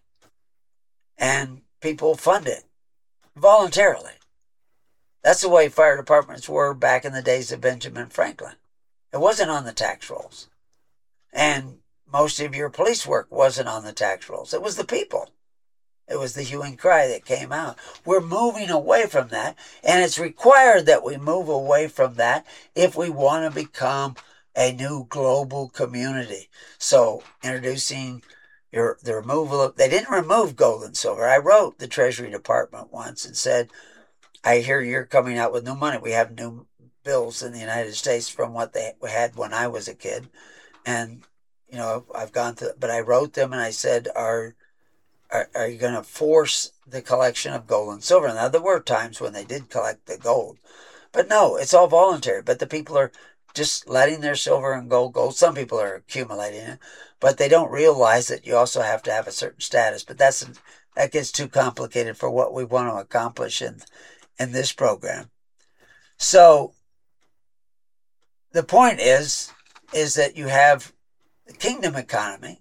And people fund it voluntarily. That's the way fire departments were back in the days of Benjamin Franklin. It wasn't on the tax rolls. And most of your police work wasn't on the tax rolls. It was the people. It was the hue and cry that came out. We're moving away from that, and it's required that we move away from that if we want to become a new global community. So, introducing your the removal of, they didn't remove gold and silver. I wrote the Treasury Department once and said, I hear you're coming out with new money. We have new bills in the United States from what they had when I was a kid. And, you know, I've gone through, but I wrote them and I said, are Are, are you going to force the collection of gold and silver? Now, there were times when they did collect the gold. But no, it's all voluntary. But the people are just letting their silver and gold go. Some people are accumulating it. But they don't realize that you also have to have a certain status. But that's that gets too complicated for what we want to accomplish in, in this program. So the point is, is that you have the kingdom economy,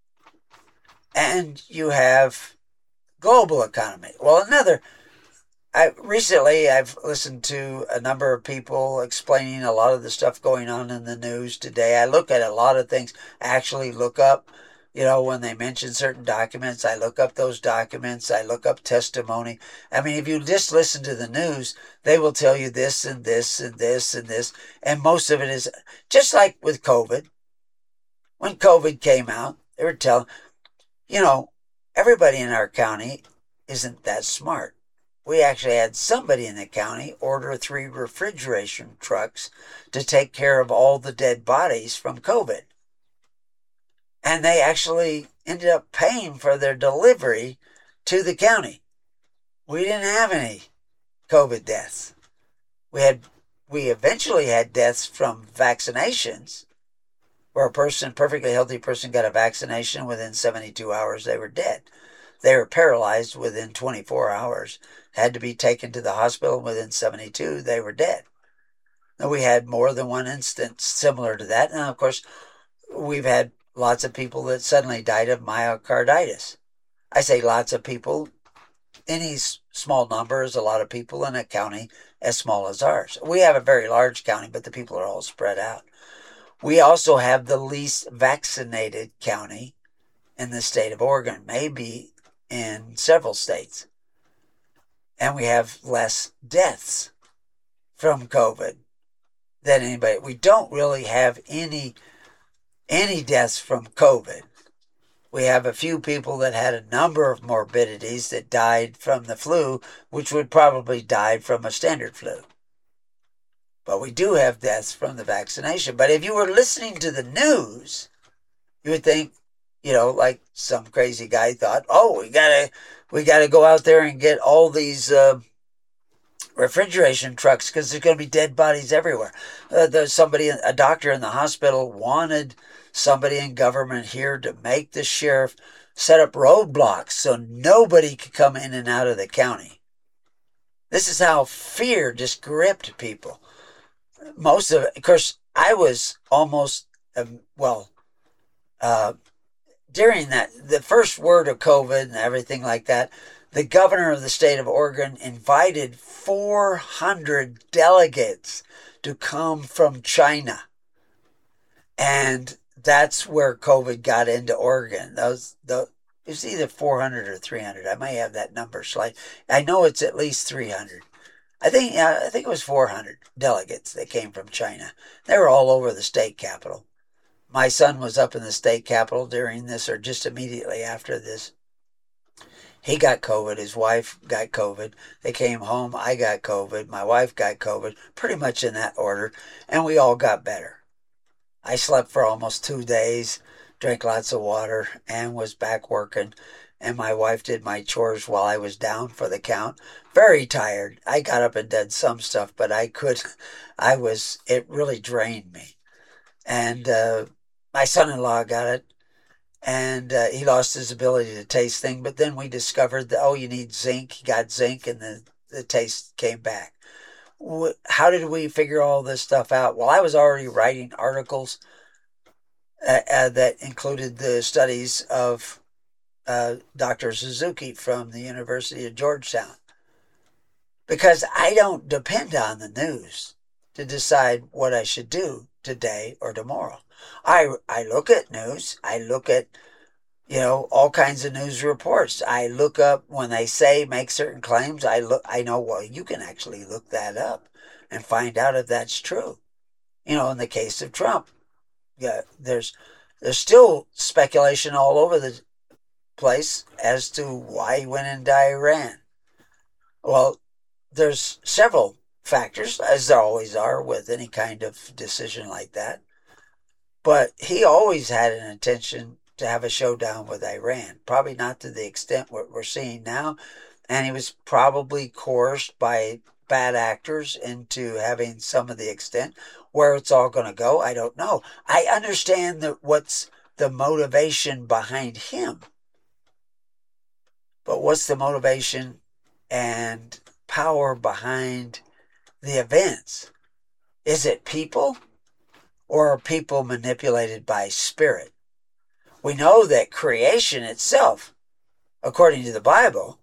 and you have global economy. Well, another, I recently I've listened to a number of people explaining a lot of the stuff going on in the news today. I look at a lot of things, actually look up, you know, when they mention certain documents, I look up those documents, I look up testimony. I mean, if you just listen to the news, they will tell you this and this and this and this, and most of it is just like with COVID. When COVID came out, they were telling, you know, everybody in our county isn't that smart. We actually had somebody in the county order three refrigeration trucks to take care of all the dead bodies from COVID. And they actually ended up paying for their delivery to the county. We didn't have any COVID deaths. We had, we eventually had deaths from vaccinations, where a person, perfectly healthy person, got a vaccination within seventy-two hours, they were dead. They were paralyzed within twenty-four hours, had to be taken to the hospital within seventy-two, they were dead. Now, we had more than one instance similar to that. And of course, we've had lots of people that suddenly died of myocarditis. I say lots of people. Any small number is a lot of people in a county as small as ours. We have a very large county, but the people are all spread out. We also have the least vaccinated county in the state of Oregon, maybe in several states. And we have less deaths from COVID than anybody. We don't really have any any deaths from COVID. We have a few people that had a number of morbidities that died from the flu, which would probably die from a standard flu. But we do have deaths from the vaccination. But if you were listening to the news, you would think, you know, like some crazy guy thought, oh, we gotta, we gotta go out there and get all these uh, refrigeration trucks because there's going to be dead bodies everywhere. Uh, there's somebody, a doctor in the hospital wanted somebody in government here to make the sheriff set up roadblocks so nobody could come in and out of the county. This is how fear just gripped people. Most of it, of course, I was almost, um, well, uh, during that, the first word of COVID and everything like that, the governor of the state of Oregon invited four hundred delegates to come from China. And that's where COVID got into Oregon. Those, the, it was either four hundred or three hundred. I may have that number slight. I know it's at least three hundred. I think, uh, I think it was four hundred delegates that came from China. They were all over the state capitol. My son was up in the state capitol during this, or just immediately after this. He got COVID. His wife got COVID. They came home. I got COVID. My wife got COVID, pretty much in that order. And we all got better. I slept for almost two days, drank lots of water, and was back working. And my wife did my chores while I was down for the count. Very tired. I got up and did some stuff, but I could, I was, it really drained me. And uh, my son-in-law got it. And uh, he lost his ability to taste things. But then we discovered that, oh, you need zinc. He got zinc, and the, the taste came back. How did we figure all this stuff out? Well, I was already writing articles uh, uh, that included the studies of uh, Doctor Suzuki from the University of Georgetown. Because I don't depend on the news to decide what I should do today or tomorrow. I, I look at news. I look at, you know, all kinds of news reports. I look up when they say make certain claims. I look. I know, well, you can actually look that up and find out if that's true. You know, in the case of Trump, yeah, there's there's still speculation all over the place as to why he went into Iran. Well, there's several factors, as there always are with any kind of decision like that. But he always had an intention to have a showdown with Iran, probably not to the extent what we're seeing now. And he was probably coerced by bad actors into having some of the extent. Where it's all going to go, I don't know. I understand that what's the motivation behind him. But what's the motivation and power behind the events? Is it people? Or are people manipulated by spirit? We know that creation itself, according to the Bible,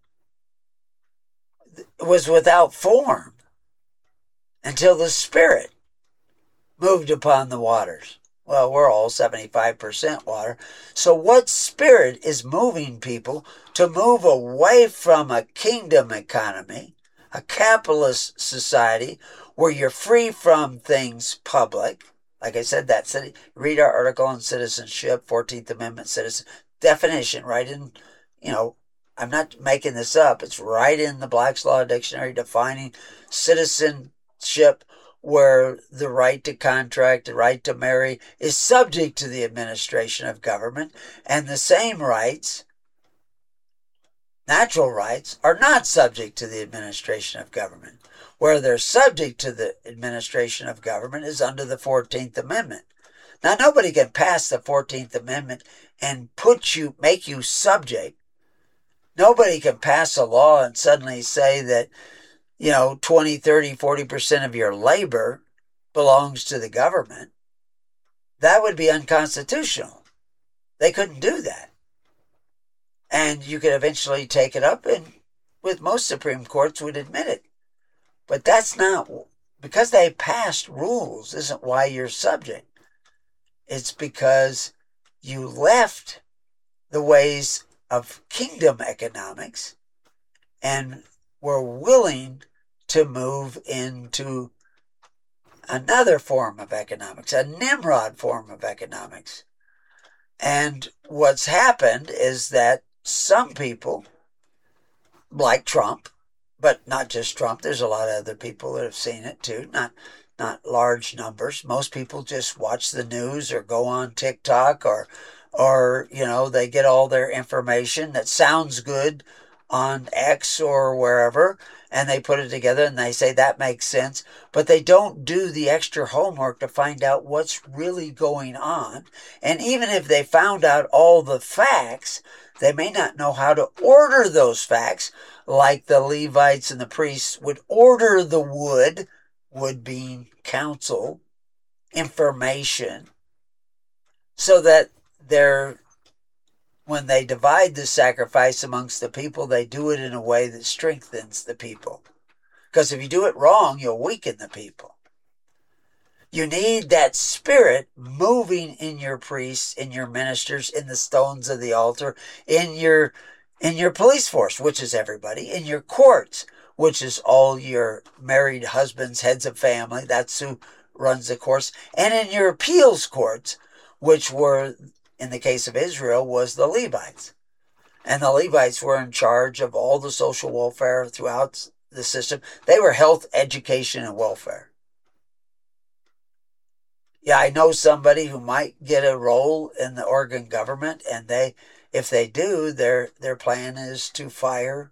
was without form until the Spirit moved upon the waters. Well, we're all seventy-five percent water. So what spirit is moving people to move away from a kingdom economy, a capitalist society where you're free from things public? Like I said, that city, read our article on citizenship, fourteenth Amendment citizen definition, right in, you know, I'm not making this up. It's right in the Black's Law Dictionary defining citizenship, where the right to contract, the right to marry is subject to the administration of government, and the same rights, natural rights, are not subject to the administration of government. Where they're subject to the administration of government is under the fourteenth Amendment. Now, nobody can pass the fourteenth Amendment and put you, make you subject. Nobody can pass a law and suddenly say that, you know, twenty, thirty, forty percent of your labor belongs to the government. That would be unconstitutional. They couldn't do that. And you could eventually take it up, and with most Supreme Courts would admit it. But that's not, because they passed rules isn't why you're subject. It's because you left the ways of kingdom economics and were willing to move into another form of economics, a Nimrod form of economics. And what's happened is that some people, like Trump, but not just Trump, there's a lot of other people that have seen it too, not not large numbers. Most people just watch the news or go on TikTok, or or you know, they get all their information that sounds good on X or wherever, and they put it together and they say that makes sense, but they don't do the extra homework to find out what's really going on. And even if they found out all the facts, they may not know how to order those facts, like the Levites and the priests would order the wood, wood being counsel, information, so that they're, when they divide the sacrifice amongst the people, they do it in a way that strengthens the people. Because if you do it wrong, you'll weaken the people. You need that spirit moving in your priests, in your ministers, in the stones of the altar, in your in your police force, which is everybody, in your courts, which is all your married husbands, heads of family, that's who runs the courts, and in your appeals courts, which were, in the case of Israel, was the Levites. And the Levites were in charge of all the social welfare throughout the system. They were health, education, and welfare. Yeah, I know somebody who might get a role in the Oregon government, and they, if they do, their their plan is to fire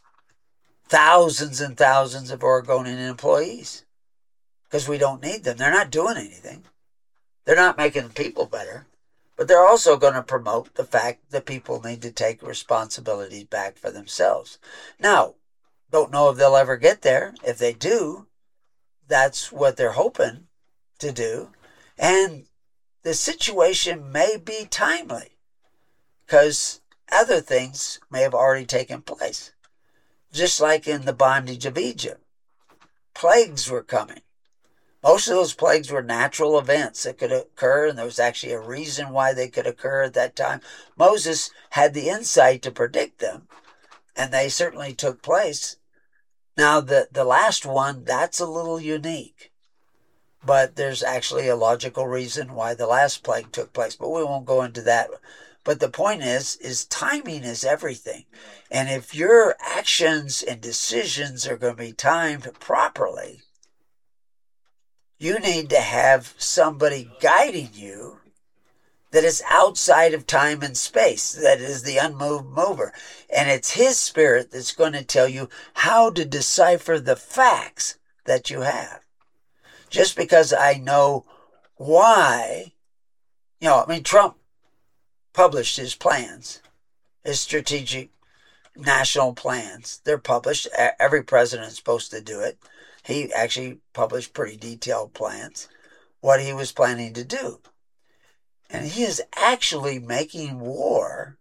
thousands and thousands of Oregonian employees because we don't need them. They're not doing anything. They're not making people better, but they're also going to promote the fact that people need to take responsibilities back for themselves. Now, don't know if they'll ever get there. If they do, that's what they're hoping to do. And the situation may be timely because other things may have already taken place. Just like in the bondage of Egypt, plagues were coming. Most of those plagues were natural events that could occur, and there was actually a reason why they could occur at that time. Moses had the insight to predict them, and they certainly took place. Now, the, the last one, that's a little unique. But there's actually a logical reason why the last plague took place. But we won't go into that. But the point is, is timing is everything. And if your actions and decisions are going to be timed properly, you need to have somebody guiding you that is outside of time and space, that is the unmoved mover. And it's his spirit that's going to tell you how to decipher the facts that you have. Just because I know why, you know, I mean, Trump published his plans, his strategic national plans. They're published. Every president is supposed to do it. He actually published pretty detailed plans, what he was planning to do. And he is actually making war,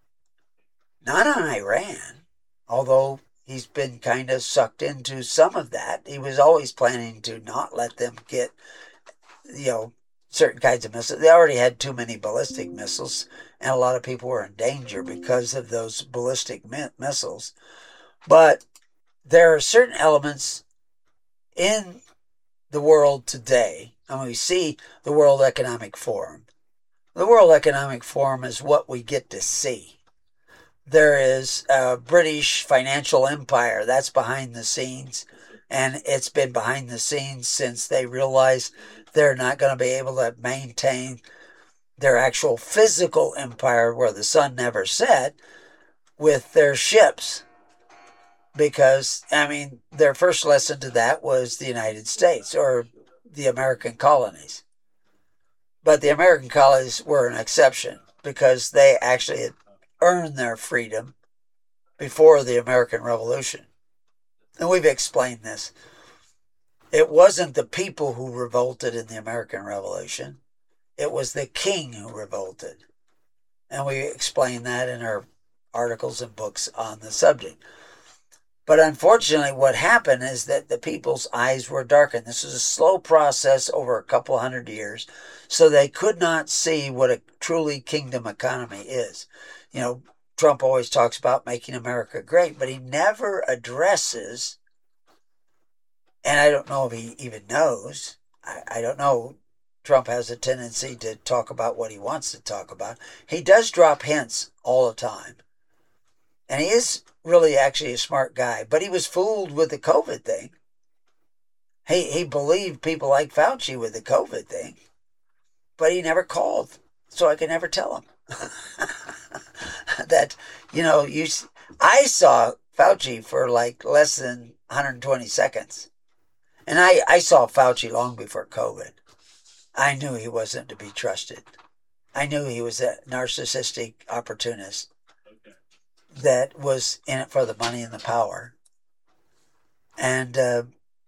not on Iran, although he's been kind of sucked into some of that. He was always planning to not let them get, you know, certain kinds of missiles. They already had too many ballistic missiles, and a lot of people were in danger because of those ballistic mi- missiles. But there are certain elements in the world today, and we see the World Economic Forum. The World Economic Forum is what we get to see. There is a British financial empire that's behind the scenes, and it's been behind the scenes since they realized they're not going to be able to maintain their actual physical empire where the sun never set with their ships. Because, I mean, their first lesson to that was the United States or the American colonies. But the American colonies were an exception because they actually had earned their freedom before the American Revolution. And we've explained this. It wasn't the people who revolted in the American Revolution. It was the king who revolted. And we explain that in our articles and books on the subject. But unfortunately, what happened is that the people's eyes were darkened. This was a slow process over a couple hundred years, so they could not see what a truly kingdom economy is. You know, Trump always talks about making America great, but he never addresses, and I don't know if he even knows, I, I don't know Trump has a tendency to talk about what he wants to talk about. He does drop hints all the time. And he is really actually a smart guy, but he was fooled with the COVID thing. He, he believed people like Fauci with the COVID thing, but he never called, so I could never tell him. that, you know, you. I saw Fauci for like less than one hundred twenty seconds. And I, I saw Fauci long before COVID. I knew he wasn't to be trusted. I knew he was a narcissistic opportunist okay. that was in it for the money and the power. And, uh,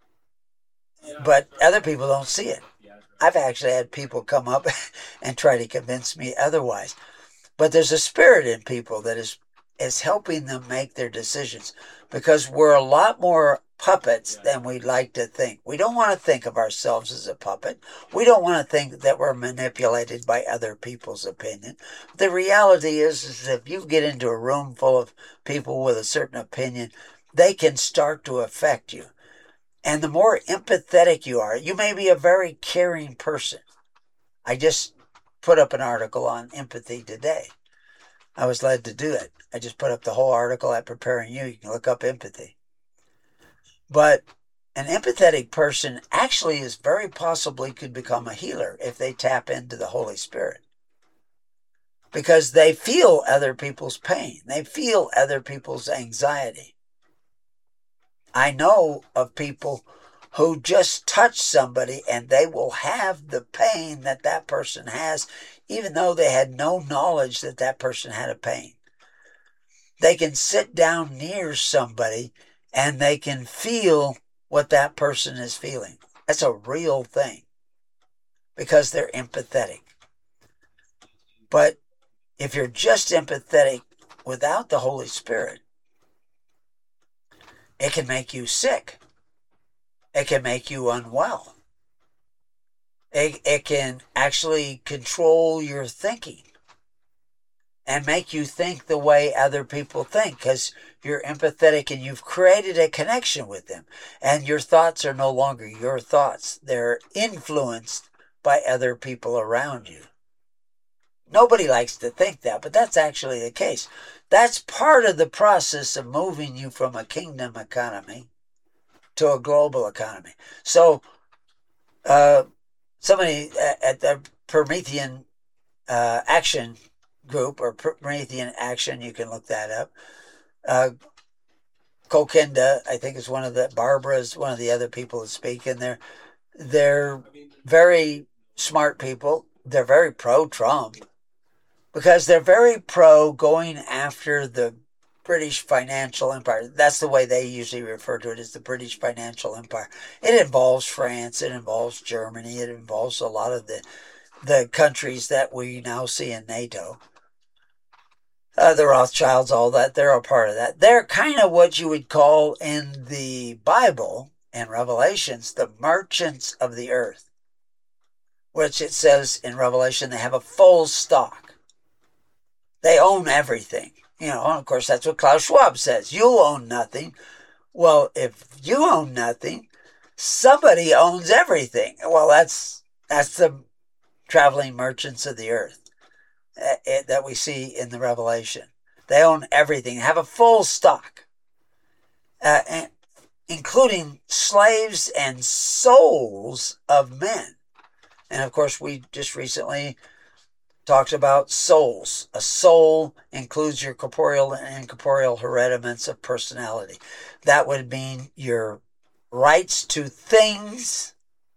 but other people don't see it. I've actually had people come up and try to convince me otherwise. But there's a spirit in people that is is helping them make their decisions, because we're a lot more puppets than we'd like to think. We don't want to think of ourselves as a puppet. We don't want to think that we're manipulated by other people's opinion. The reality is, is if you get into a room full of people with a certain opinion, they can start to affect you. And the more empathetic you are, you may be a very caring person. I just put up an article on empathy today. I was led to do it. I just put up the whole article at Preparing You. You can look up empathy. But an empathetic person actually is very possibly could become a healer if they tap into the Holy Spirit. Because they feel other people's pain. They feel other people's anxiety. I know of people who just touch somebody and they will have the pain that that person has, even though they had no knowledge that that person had a pain. They can sit down near somebody and they can feel what that person is feeling. That's a real thing because they're empathetic. But if you're just empathetic without the Holy Spirit, it can make you sick. It can make you unwell. It, it can actually control your thinking and make you think the way other people think because you're empathetic and you've created a connection with them. And your thoughts are no longer your thoughts. They're influenced by other people around you. Nobody likes to think that, but that's actually the case. That's part of the process of moving you from a kingdom economy to a global economy. So, uh, somebody at the Promethean uh, Action Group, or Promethean Action, you can look that up. Uh, Kokenda, I think, is one of the, Barbara's one of the other people that speak in there. They're very smart people. They're very pro-Trump because they're very pro going after the British financial empire. That's the way they usually refer to it, as the British financial empire. It involves France, it involves Germany, it involves a lot of the, the countries that we now see in NATO. Uh, the Rothschilds, all that, they're a part of that. They're kind of what you would call in the Bible and Revelations, the merchants of the earth, which it says in Revelation they have a full stock. They own everything. You know, and of course, that's what Klaus Schwab says. You'll own nothing. Well, if you own nothing, somebody owns everything. Well, that's that's the traveling merchants of the earth that we see in the Revelation. They own everything, have a full stock, uh, and, including slaves and souls of men. And of course, we just recently talked about souls. A soul includes your corporeal and incorporeal hereditaments of personality. That would mean your rights to things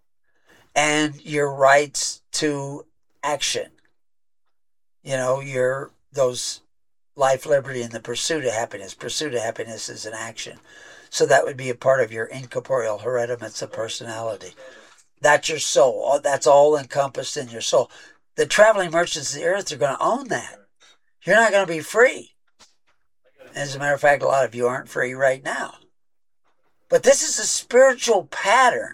and your rights to action. You know, your those life, liberty, and the pursuit of happiness. Pursuit of happiness is an action. So that would be a part of your incorporeal hereditaments of personality. That's your soul. That's all encompassed in your soul. The traveling merchants of the earth are going to own that. You're not going to be free. As a matter of fact, a lot of you aren't free right now. But this is a spiritual pattern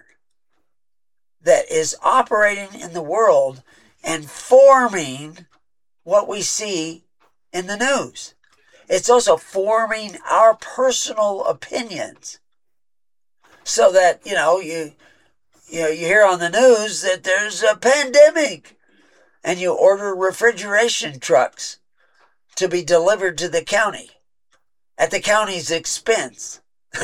that is operating in the world and forming what we see in the news. It's also forming our personal opinions. So that, you know, you you know, you hear on the news that there's a pandemic, and you order refrigeration trucks to be delivered to the county at the county's expense.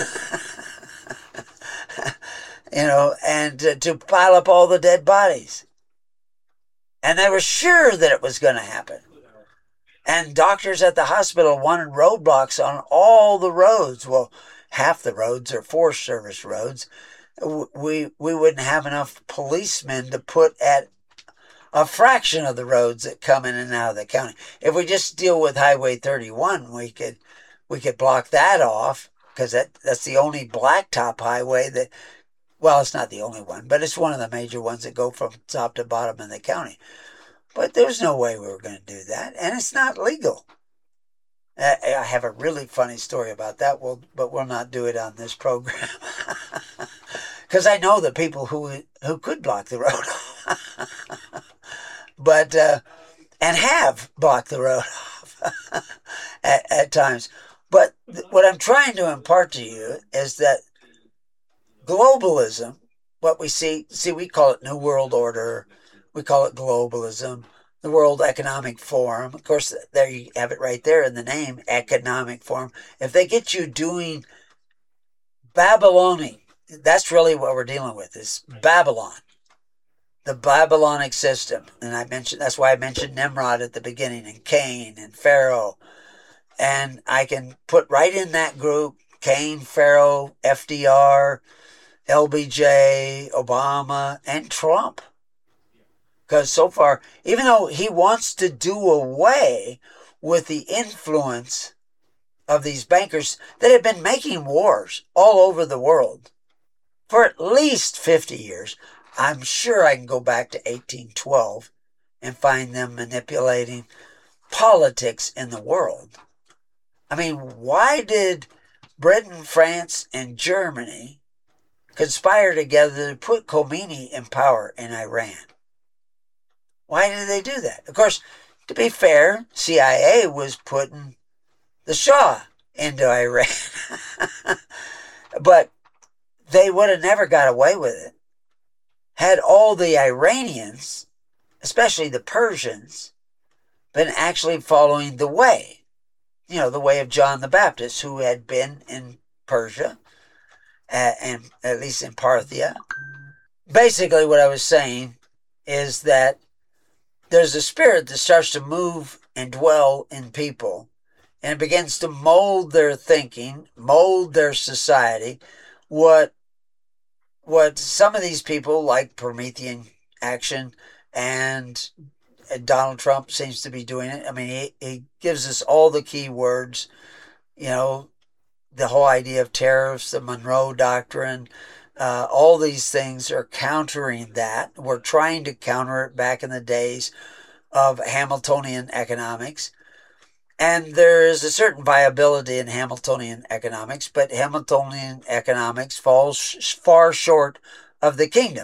You know, and to, to pile up all the dead bodies. And they were sure that it was going to happen. And doctors at the hospital wanted roadblocks on all the roads. Well, half the roads are Forest Service roads. We, we wouldn't have enough policemen to put at a fraction of the roads that come in and out of the county. If we just deal with Highway thirty-one, we could we could block that off, because that, that's the only blacktop highway that, well, it's not the only one, but it's one of the major ones that go from top to bottom in the county. But there's no way we were going to do that, and it's not legal. I have a really funny story about that, we'll, but we'll not do it on this program. Because I know the people who who could block the road. But, uh, and have blocked the road off at, at times. But th- what I'm trying to impart to you is that globalism, what we see, see, we call it New World Order, we call it globalism, the World Economic Forum. Of course, there you have it right there in the name, Economic Forum. If they get you doing Babylonian, that's really what we're dealing with, is Babylon, the Babylonic system. And I mentioned, that's why I mentioned Nimrod at the beginning, and Cain and Pharaoh. And I can put right in that group Cain, Pharaoh, F D R, L B J, Obama, and Trump. Because so far, even though he wants to do away with the influence of these bankers that have been making wars all over the world for at least fifty years, I'm sure I can go back to eighteen twelve and find them manipulating politics in the world. I mean, why did Britain, France, and Germany conspire together to put Khomeini in power in Iran? Why did they do that? Of course, to be fair, C I A was putting the Shah into Iran. But they would have never got away with it had all the Iranians, especially the Persians, been actually following the way. You know, the way of John the Baptist, who had been in Persia, uh, and at least in Parthia. Basically, what I was saying is that there's a spirit that starts to move and dwell in people, and it begins to mold their thinking, mold their society. What what some of these people, like Promethean Action and Donald Trump seems to be doing it. I mean, he, he gives us all the key words, you know, the whole idea of tariffs, the Monroe Doctrine, uh, all these things are countering that. We're trying to counter it back in the days of Hamiltonian economics. And there is a certain viability in Hamiltonian economics, but Hamiltonian economics falls sh- far short of the kingdom.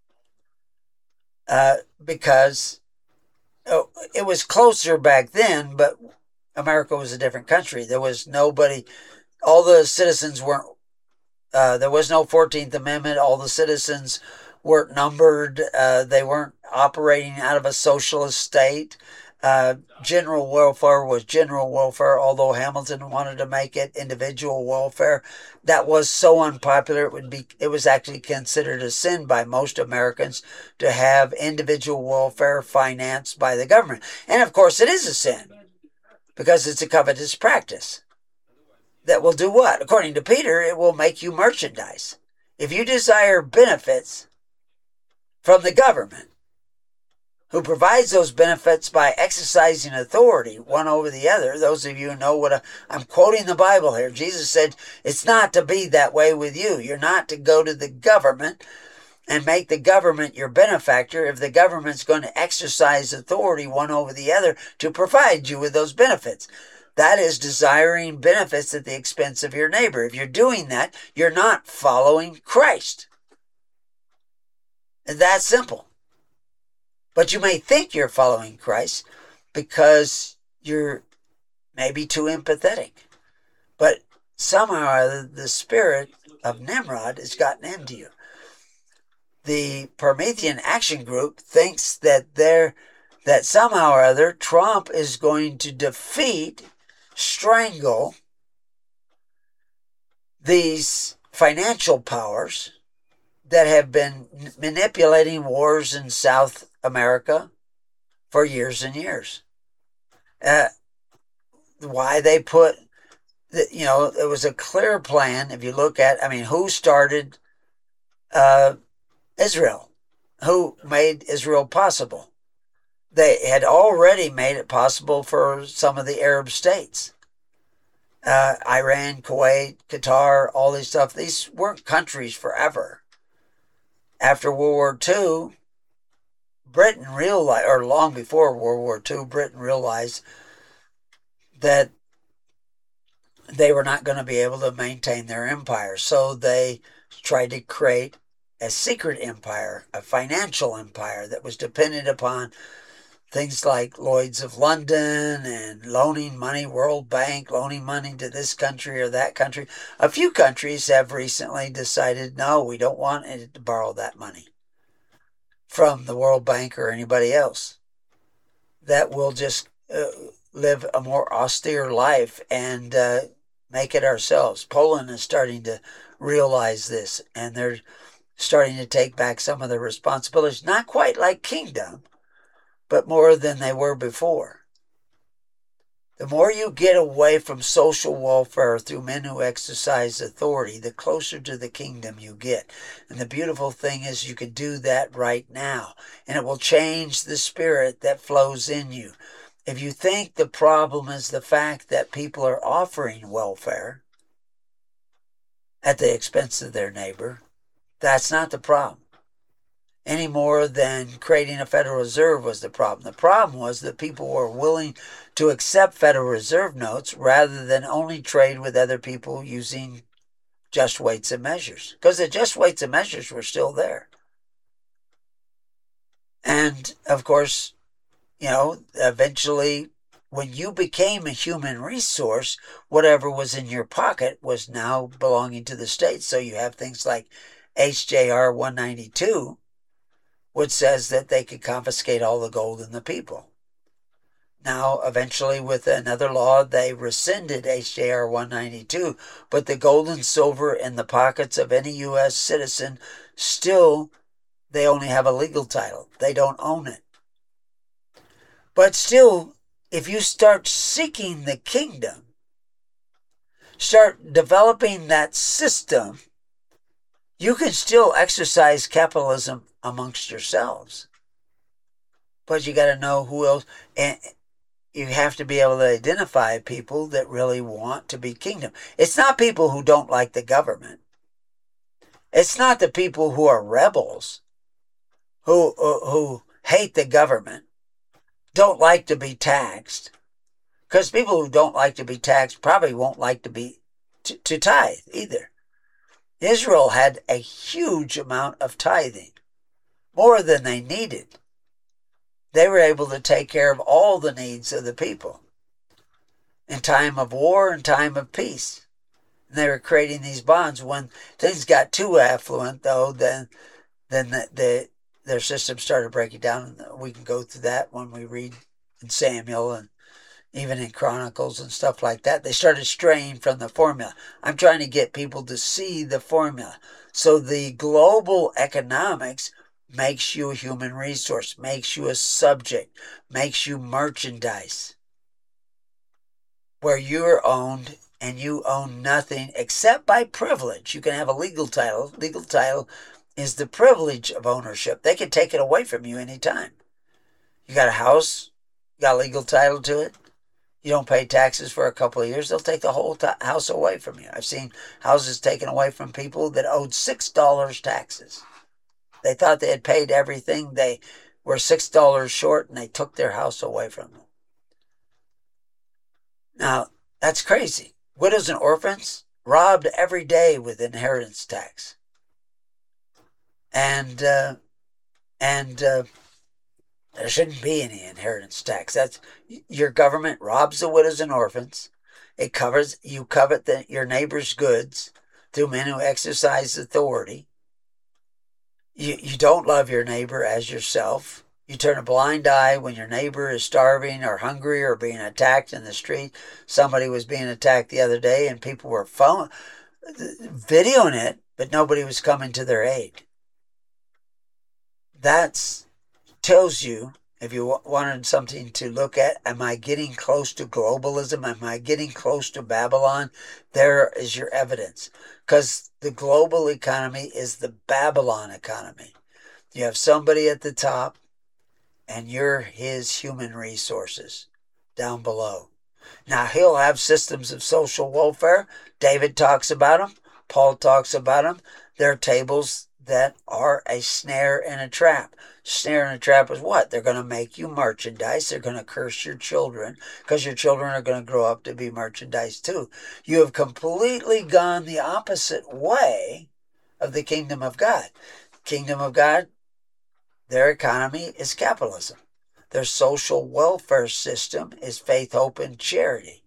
Uh, because oh, it was closer back then, but America was a different country. There was nobody, all the citizens weren't, uh, there was no fourteenth Amendment. All the citizens weren't numbered. Uh, they weren't operating out of a socialist state. Uh, general welfare was general welfare, although Hamilton wanted to make it individual welfare. That was so unpopular, it would be, it was actually considered a sin by most Americans to have individual welfare financed by the government. And of course it is a sin, because it's a covetous practice that will do what? According to Peter, it will make you merchandise. If you desire benefits from the government, who provides those benefits by exercising authority one over the other. Those of you who know what a, I'm quoting the Bible here. Jesus said, it's not to be that way with you. You're not to go to the government and make the government your benefactor if the government's going to exercise authority one over the other to provide you with those benefits. That is desiring benefits at the expense of your neighbor. If you're doing that, you're not following Christ. It's that simple. But you may think you're following Christ because you're maybe too empathetic. But somehow the spirit of Nimrod has gotten into you. the Promethean Action Group thinks that they're, that somehow or other Trump is going to defeat, strangle these financial powers that have been manipulating wars in South America for years and years. Uh, why they put, you know, it was a clear plan. If you look at, I mean, who started uh, Israel? Who made Israel possible? They had already made it possible for some of the Arab states. Uh, Iran, Kuwait, Qatar, all these stuff. These weren't countries forever. After World War Two, Britain realized, or long before World War Two, Britain realized that they were not going to be able to maintain their empire. So they tried to create a secret empire, a financial empire that was dependent upon things like Lloyd's of London and loaning money, World Bank, loaning money to this country or that country. A few countries have recently decided, no, we don't want it to borrow that money from the World Bank or anybody else. That will just uh, live a more austere life and uh, make it ourselves. Poland is starting to realize this, and they're starting to take back some of their responsibilities, not quite like kingdom, but more than they were before. The more you get away from social welfare through men who exercise authority, the closer to the kingdom you get. And the beautiful thing is you can do that right now, and it will change the spirit that flows in you. If you think the problem is the fact that people are offering welfare at the expense of their neighbor, that's not the problem. Any more than creating a Federal Reserve was the problem. The problem was that people were willing to accept Federal Reserve notes rather than only trade with other people using just weights and measures. Because the just weights and measures were still there. And, of course, you know, eventually when you became a human resource, whatever was in your pocket was now belonging to the state. So you have things like H J R one ninety-two, which says that they could confiscate all the gold in the people. Now, eventually, with another law, they rescinded H J R one ninety-two, but the gold and silver in the pockets of any U S citizen, still, they only have a legal title. They don't own it. But still, if you start seeking the kingdom, start developing that system, you can still exercise capitalism amongst yourselves. But you got to know who else, and you have to be able to identify people that really want to be kingdom. It's not people who don't like the government. It's not the people who are rebels, who who hate the government, don't like to be taxed. Because people who don't like to be taxed probably won't like to be to, to tithe either. Israel had a huge amount of tithing, more than they needed. They were able to take care of all the needs of the people in time of war and time of peace. And they were creating these bonds. When things got too affluent, though, then then the, the their system started breaking down. And we can go through that when we read in Samuel and even in Chronicles and stuff like that. They started straying from the formula. I'm trying to get people to see the formula. So the global economics makes you a human resource, makes you a subject, makes you merchandise, where you're owned and you own nothing except by privilege. You can have a legal title. Legal title is the privilege of ownership. They can take it away from you anytime. You got a house, you got a legal title to it, you don't pay taxes for a couple of years, they'll take the whole t- house away from you. I've seen houses taken away from people that owed six dollars taxes. They thought they had paid everything. They were six dollars short, and they took their house away from them. Now, that's crazy. Widows and orphans robbed every day with inheritance tax. And uh, and uh, there shouldn't be any inheritance tax. That's your government robs the widows and orphans. It covers you covet the, your neighbor's goods through men who exercise authority. You, you don't love your neighbor as yourself. You turn a blind eye when your neighbor is starving or hungry or being attacked in the street. Somebody was being attacked the other day and people were phone, videoing it, but nobody was coming to their aid. That tells you, if you wanted something to look at, am I getting close to globalism? Am I getting close to Babylon? There is your evidence. Because the global economy is the Babylon economy. You have somebody at the top, and you're his human resources down below. Now, he'll have systems of social welfare. David talks about them. Paul talks about them. They're tables that are a snare and a trap. Snare and a trap is what? They're going to make you merchandise. They're going to curse your children because your children are going to grow up to be merchandise too. You have completely gone the opposite way of the kingdom of God. Kingdom of God, their economy is capitalism. Their social welfare system is faith, hope, and charity.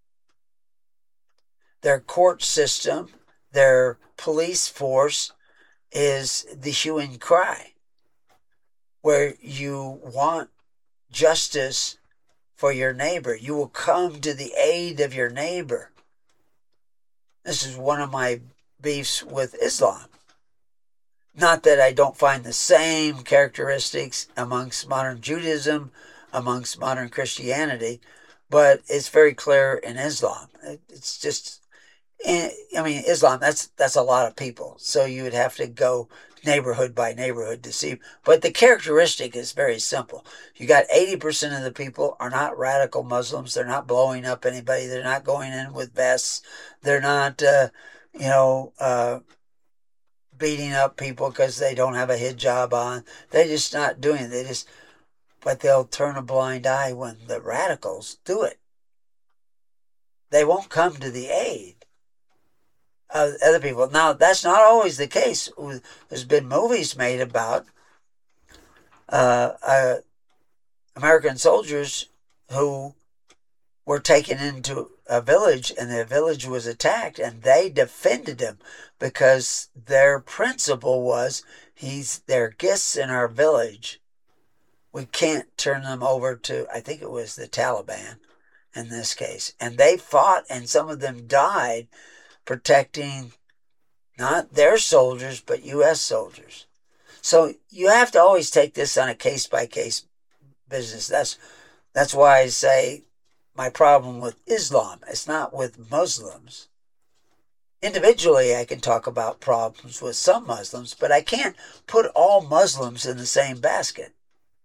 Their court system, their police force is the hue and cry, where you want justice for your neighbor. You will come to the aid of your neighbor. This is one of my beefs with Islam. Not that I don't find the same characteristics amongst modern Judaism, amongst modern Christianity, but it's very clear in Islam. It's just, I mean, Islam, that's that's a lot of people. So you would have to go neighborhood by neighborhood to see. But the characteristic is very simple. You got eighty percent of the people are not radical Muslims. They're not blowing up anybody. They're not going in with vests. They're not, uh, you know, uh, beating up people because they don't have a hijab on. They're just not doing it. They just, but they'll turn a blind eye when the radicals do it. They won't come to the aid of other people. Now, that's not always the case. There's been movies made about uh, uh, American soldiers who were taken into a village and the village was attacked and they defended them because their principle was, he's they're guests in our village. We can't turn them over to, I think it was the Taliban in this case. And they fought and some of them died protecting not their soldiers, but U S soldiers. So you have to always take this on a case-by-case business. That's that's why I say my problem with Islam, it's not with Muslims. Individually, I can talk about problems with some Muslims, but I can't put all Muslims in the same basket.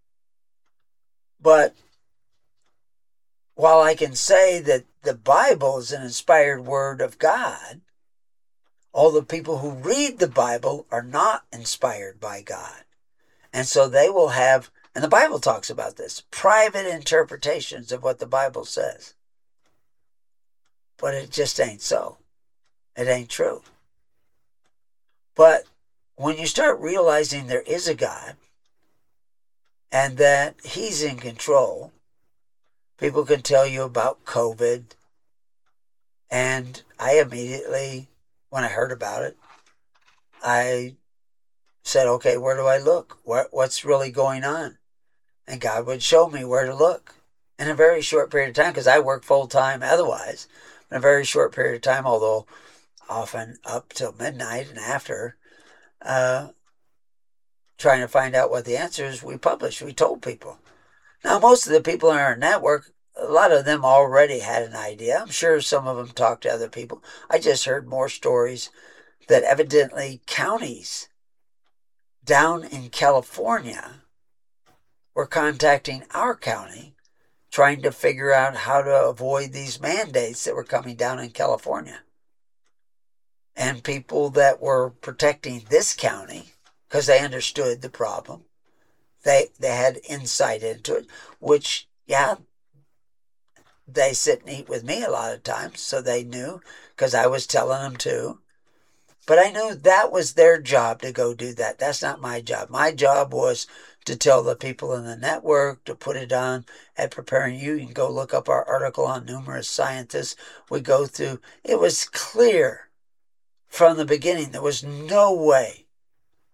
But while I can say that the Bible is an inspired word of God, all the people who read the Bible are not inspired by God. And so they will have, and the Bible talks about this, private interpretations of what the Bible says. But it just ain't so. It ain't true. But when you start realizing there is a God and that he's in control, people can tell you about COVID. And I immediately, when I heard about it, I said, okay, where do I look? What, what's really going on? And God would show me where to look in a very short period of time, because I work full time otherwise. In a very short period of time, although often up till midnight and after, uh, trying to find out what the answer is, we published, we told people. Now, most of the people in our network, a lot of them already had an idea. I'm sure some of them talked to other people. I just heard more stories that evidently counties down in California were contacting our county, trying to figure out how to avoid these mandates that were coming down in California. And people that were protecting this county, because they understood the problem, they they had insight into it, which, yeah, they sit and eat with me a lot of times, so they knew, because I was telling them to. But I knew that was their job to go do that. That's not my job. My job was to tell the people in the network, to put it on at Preparing You. You can go look up our article on numerous scientists. We go through. It was clear from the beginning there was no way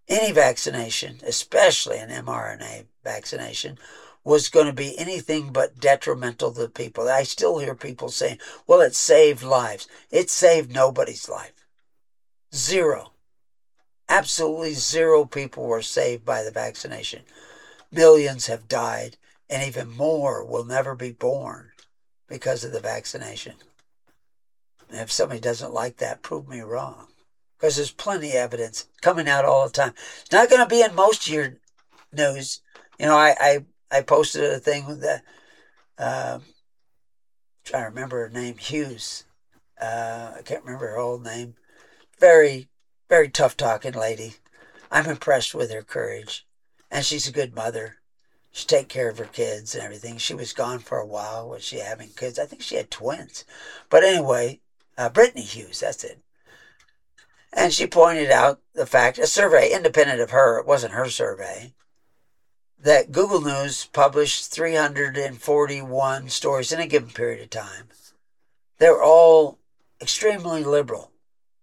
any vaccination, especially an mRNA vaccination, was going to be anything but detrimental to the people. I still hear people saying, well, it saved lives. It saved nobody's life. Zero. Absolutely zero people were saved by the vaccination. Millions have died, and even more will never be born because of the vaccination. And if somebody doesn't like that, prove me wrong. Because there's plenty of evidence coming out all the time. It's not going to be in most of your news. You know, I I, I posted a thing with the, uh, trying to remember her name, Hughes. Uh, I can't remember her old name. Very, very tough talking lady. I'm impressed with her courage. And she's a good mother. She takes care of her kids and everything. She was gone for a while. Was she having kids? I think she had twins. But anyway, uh, Brittany Hughes, that's it. And she pointed out the fact, a survey independent of her, it wasn't her survey, that Google News published three hundred forty-one stories in a given period of time. They're all extremely liberal.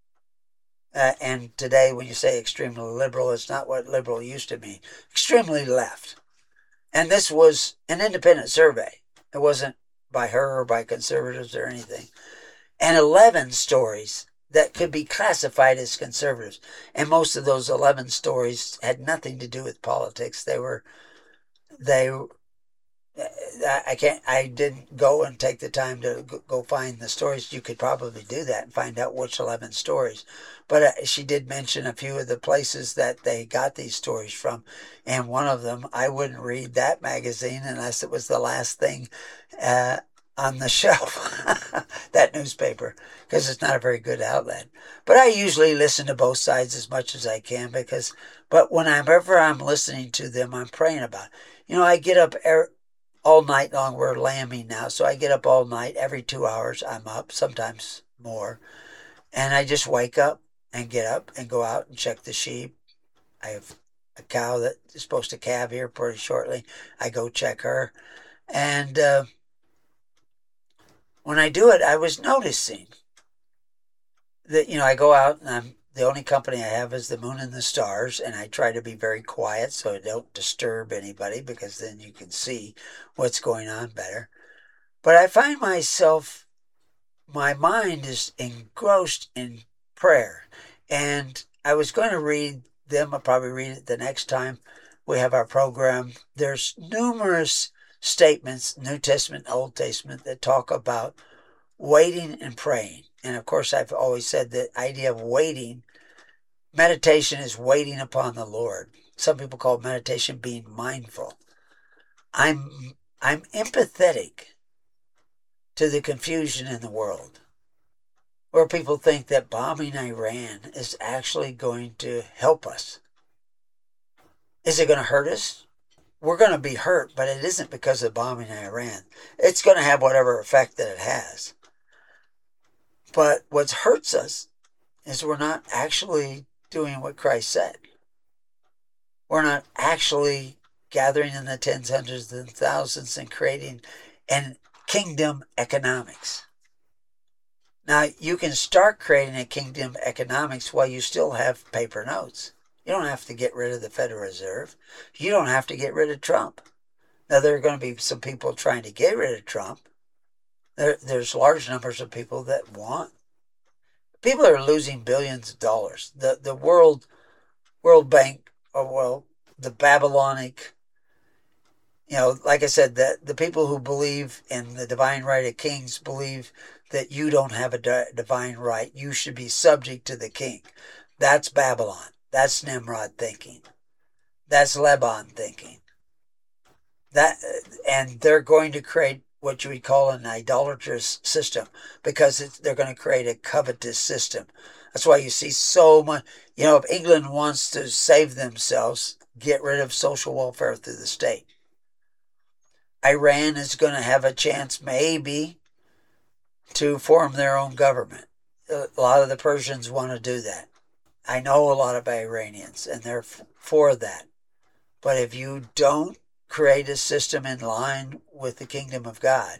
Uh, and today, when you say extremely liberal, it's not what liberal used to mean. Extremely left. And this was an independent survey. It wasn't by her or by conservatives or anything. And eleven stories that could be classified as conservatives. And most of those eleven stories had nothing to do with politics. They were, they, I can't, I didn't go and take the time to go find the stories. You could probably do that and find out which eleven stories. But uh, she did mention a few of the places that they got these stories from. And one of them, I wouldn't read that magazine unless it was the last thing uh, on the shelf, that newspaper, because it's not a very good outlet. But I usually listen to both sides as much as I can because, but whenever I'm listening to them, I'm praying about it. You know, I get up er, all night long. We're lambing now, so I get up all night. Every two hours I'm up, sometimes more. And I just wake up and get up and go out and check the sheep. I have a cow that is supposed to calve here pretty shortly. I go check her. And uh, when I do it, I was noticing that, you know, I go out and I'm, the only company I have is the moon and the stars, and I try to be very quiet so I don't disturb anybody because then you can see what's going on better. But I find myself, my mind is engrossed in prayer. And I was going to read them. I'll probably read it the next time we have our program. There's numerous statements, New Testament, Old Testament, that talk about waiting and praying. And of course, I've always said the idea of waiting, meditation is waiting upon the Lord. Some people call meditation being mindful. I'm I'm empathetic to the confusion in the world, where people think that bombing Iran is actually going to help us. Is it going to hurt us? We're going to be hurt, but it isn't because of bombing Iran. It's going to have whatever effect that it has. But what hurts us is we're not actually doing what Christ said. We're not actually gathering in the tens, hundreds, and thousands and creating an kingdom economics. Now, you can start creating a kingdom economics while you still have paper notes. You don't have to get rid of the Federal Reserve. You don't have to get rid of Trump. Now, there are going to be some people trying to get rid of Trump. There, there's large numbers of people that want. People are losing billions of dollars. The the World World Bank, or well, the Babylonic, you know, like I said, the, the people who believe in the divine right of kings believe that you don't have a di- divine right. You should be subject to the king. That's Babylon. That's Nimrod thinking. That's Lebanon thinking. That, and they're going to create what you would call an idolatrous system because it's, they're going to create a covetous system. That's why you see so much. You know, if England wants to save themselves, get rid of social welfare through the state. Iran is going to have a chance, maybe, to form their own government. A lot of the Persians want to do that. I know a lot of Iranians, and they're f- for that. But if you don't create a system in line with the kingdom of God,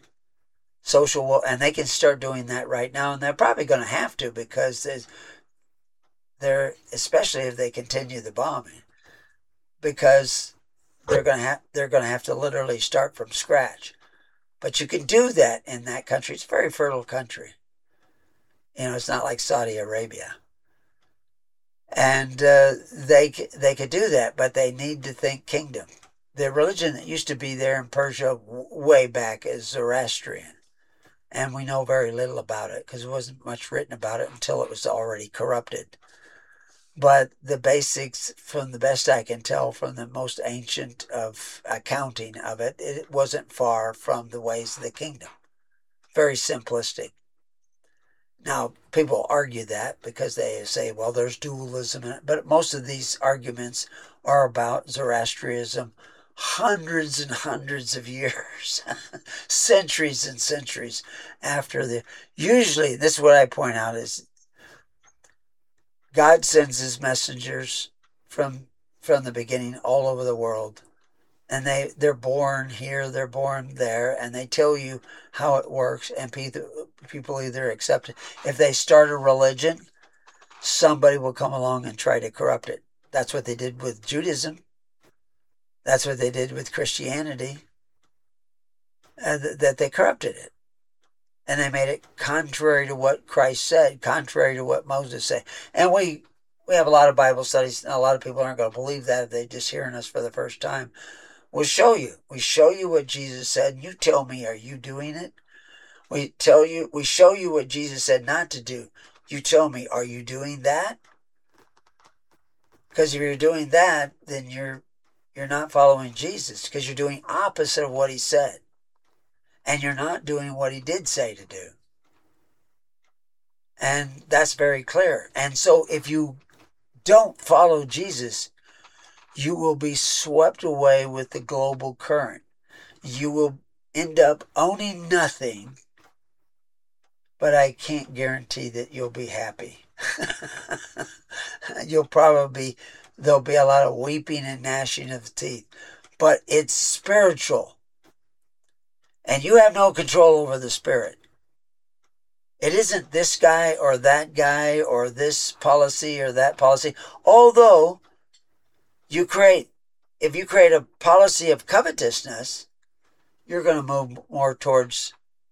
social, and they can start doing that right now, and they're probably going to have to because there's, they're, especially if they continue the bombing, because they're going to have they're going to have to literally start from scratch. But you can do that in that country. It's a very fertile country. You know, it's not like Saudi Arabia. And uh, they they could do that, but they need to think kingdom. The religion that used to be there in Persia way back is Zoroastrian. And we know very little about it because there wasn't much written about it until it was already corrupted. But the basics, from the best I can tell from the most ancient of accounting of it, it wasn't far from the ways of the kingdom. Very simplistic. Now, people argue that because they say, well, there's dualism in it. But most of these arguments are about Zoroastrianism hundreds and hundreds of years, centuries and centuries after the... Usually, this is what I point out, is God sends his messengers from from the beginning all over the world. And they, they're born here, they're born there, and they tell you how it works, and people, people either accept it. If they start a religion, somebody will come along and try to corrupt it. That's what they did with Judaism. That's what they did with Christianity, uh, th- that they corrupted it. And they made it contrary to what Christ said, contrary to what Moses said. And we, we have a lot of Bible studies. A lot of people aren't going to believe that if they're just hearing us for the first time. We'll show you. We show you what Jesus said. You tell me, are you doing it? We tell you, we show you what Jesus said not to do. You tell me, are you doing that? Because if you're doing that, then you're you're not following Jesus, because you're doing opposite of what he said. And you're not doing what he did say to do. And that's very clear. And so if you don't follow Jesus, you will be swept away with the global current. You will end up owning nothing, but I can't guarantee that you'll be happy. You'll probably, there'll be a lot of weeping and gnashing of teeth, but it's spiritual. And you have no control over the spirit. It isn't this guy or that guy or this policy or that policy. Although you create, if you create a policy of covetousness, you're going to move more towards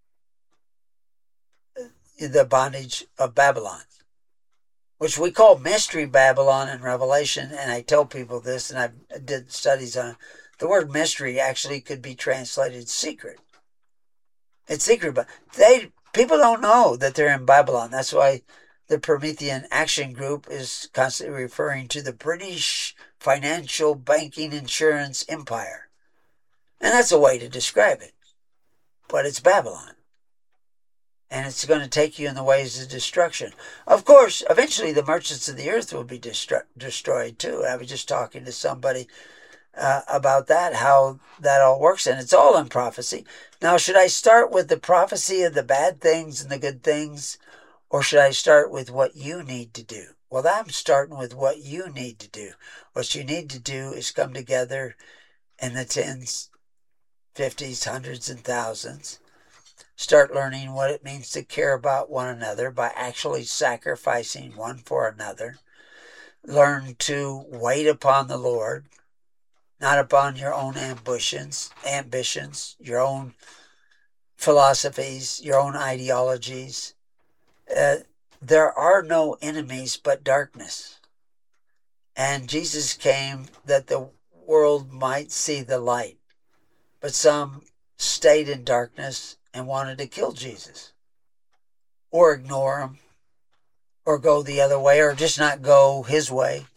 the bondage of Babylon, which we call mystery Babylon in Revelation. And I tell people this, and I did studies on it. The word mystery actually could be translated secret. It's secret, but they people don't know that they're in Babylon. That's why the Promethean Action Group is constantly referring to the British financial, banking, insurance empire. And that's a way to describe it. But it's Babylon. And it's going to take you in the ways of destruction. Of course, eventually the merchants of the earth will be destro- destroyed too. I was just talking to somebody uh, about that, how that all works. And it's all in prophecy. Now, should I start with the prophecy of the bad things and the good things? Or should I start with what you need to do? Well, I'm starting with what you need to do. What you need to do is come together in the tens, fifties, hundreds, and thousands. Start learning what it means to care about one another by actually sacrificing one for another. Learn to wait upon the Lord, not upon your own ambitions, ambitions, your own philosophies, your own ideologies. Uh, there are no enemies but darkness. And Jesus came that the world might see the light. But some stayed in darkness and wanted to kill Jesus, or ignore him, or go the other way, or just not go his way.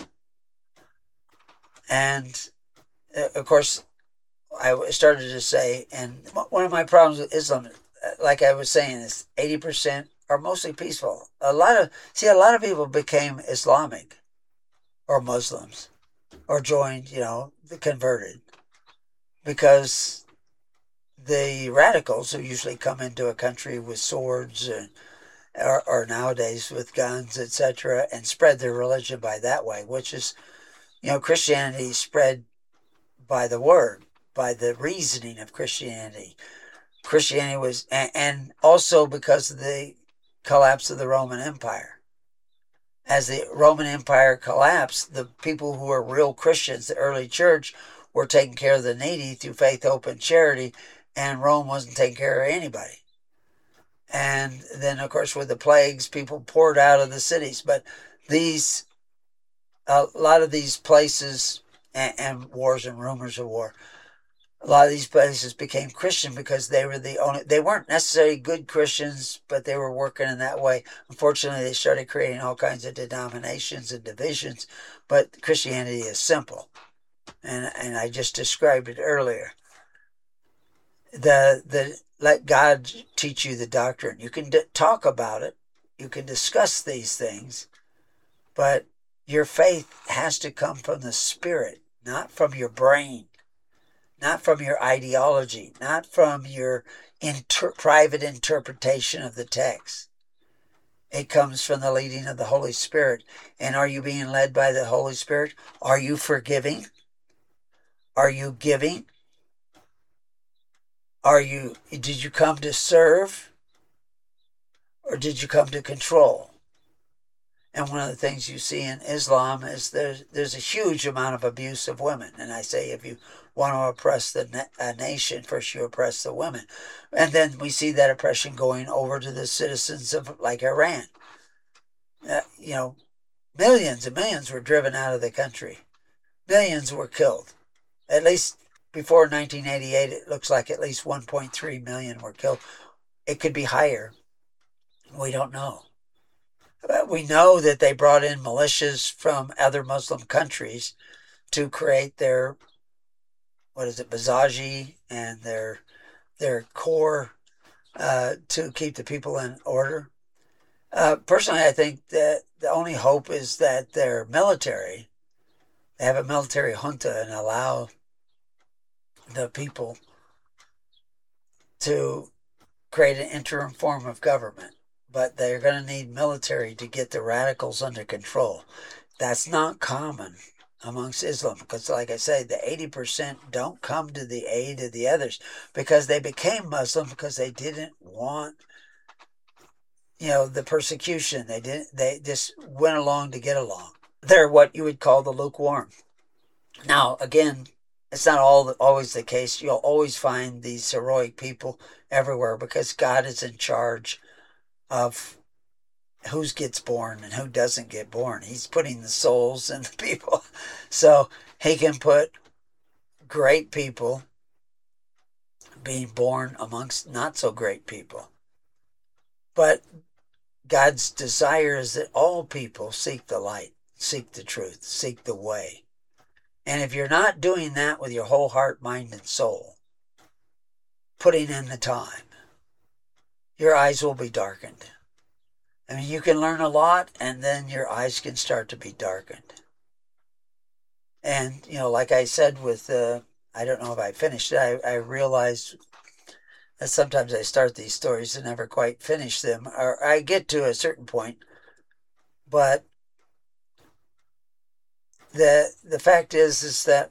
And of course, I started to say, and one of my problems with Islam, like I was saying, is eighty percent are mostly peaceful. A lot of, see, a lot of people became Islamic or Muslims or joined, you know, converted because the radicals who usually come into a country with swords and, or, or nowadays with guns, et cetera, and spread their religion by that way, which is, you know, Christianity spread by the word, by the reasoning of Christianity. Christianity was, and, and also because of the collapse of the Roman Empire. as the Roman Empire collapsed, the people who were real Christians, the early church, were taking care of the needy through faith, hope, and charity, and Rome wasn't taking care of anybody. And then, of course, with the plagues, people poured out of the cities. But these, a lot of these places, and, and wars and rumors of war, a lot of these places became Christian because they were the only, they weren't necessarily good Christians, but they were working in that way. Unfortunately, they started creating all kinds of denominations and divisions, but Christianity is simple. And, and I just described it earlier. The, the, let God teach you the doctrine. You can d- talk about it. You can discuss these things, but your faith has to come from the Spirit, not from your brain. Not from your ideology, not from your inter- private interpretation of the text. It comes from the leading of the Holy Spirit. And are you being led by the Holy Spirit? Are you forgiving? Are you giving? Are you, did you come to serve? Or did you come to control? And one of the things you see in Islam is there's, there's a huge amount of abuse of women. And I say, if you want to oppress the na- a nation, first you oppress the women. And then we see that oppression going over to the citizens of, like, Iran. Uh, you know, millions and millions were driven out of the country. Millions were killed. At least before nineteen eighty-eight, it looks like at least one point three million were killed. It could be higher. We don't know. But we know that they brought in militias from other Muslim countries to create their, what is it, Bazaji and their their core uh, to keep the people in order. Uh, personally, I think that the only hope is that their military, they have a military junta and allow the people to create an interim form of government. But they're going to need military to get the radicals under control. That's not common amongst Islam because, like I say, the eighty percent don't come to the aid of the others because they became Muslim because they didn't want, you know, the persecution. They didn't. They just went along to get along. They're what you would call the lukewarm. Now, again, it's not all always the case. You'll always find these heroic people everywhere because God is in charge of who gets born and who doesn't get born. He's putting the souls in the people. So he can put great people being born amongst not so great people. But God's desire is that all people seek the light, seek the truth, seek the way. And if you're not doing that with your whole heart, mind, and soul, putting in the time, your eyes will be darkened. I mean, you can learn a lot, and then your eyes can start to be darkened. And, you know, like I said with, uh, I don't know if I finished it, I, I realized that sometimes I start these stories and never quite finish them, or I get to a certain point, but the the fact is, is that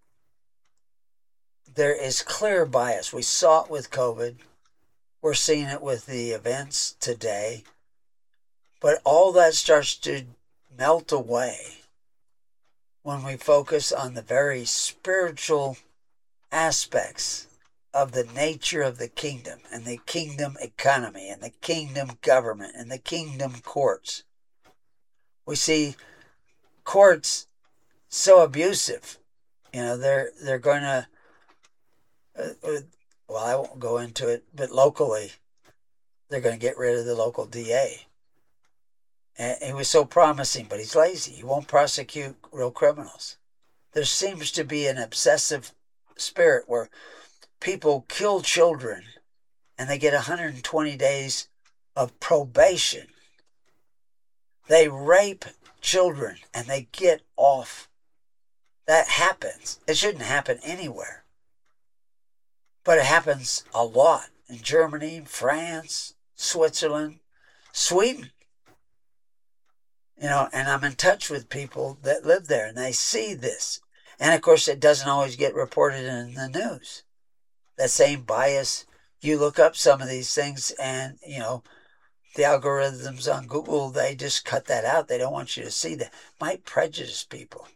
there is clear bias. We saw it with COVID. We're seeing it with the events today. But all that starts to melt away when we focus on the very spiritual aspects of the nature of the kingdom and the kingdom economy and the kingdom government and the kingdom courts. We see courts so abusive. You know, they're they're going to, uh, well, I won't go into it, but locally, they're going to get rid of the local D A. And he was so promising, but he's lazy. He won't prosecute real criminals. There seems to be an obsessive spirit where people kill children and they get one hundred twenty days of probation. They rape children and they get off. That happens. It shouldn't happen anywhere. But it happens a lot in Germany, France, Switzerland, Sweden. You know, and I'm in touch with people that live there and they see this. And of course, it doesn't always get reported in the news. That same bias, you look up some of these things and, you know, the algorithms on Google, they just cut that out. They don't want you to see that. Might prejudice people.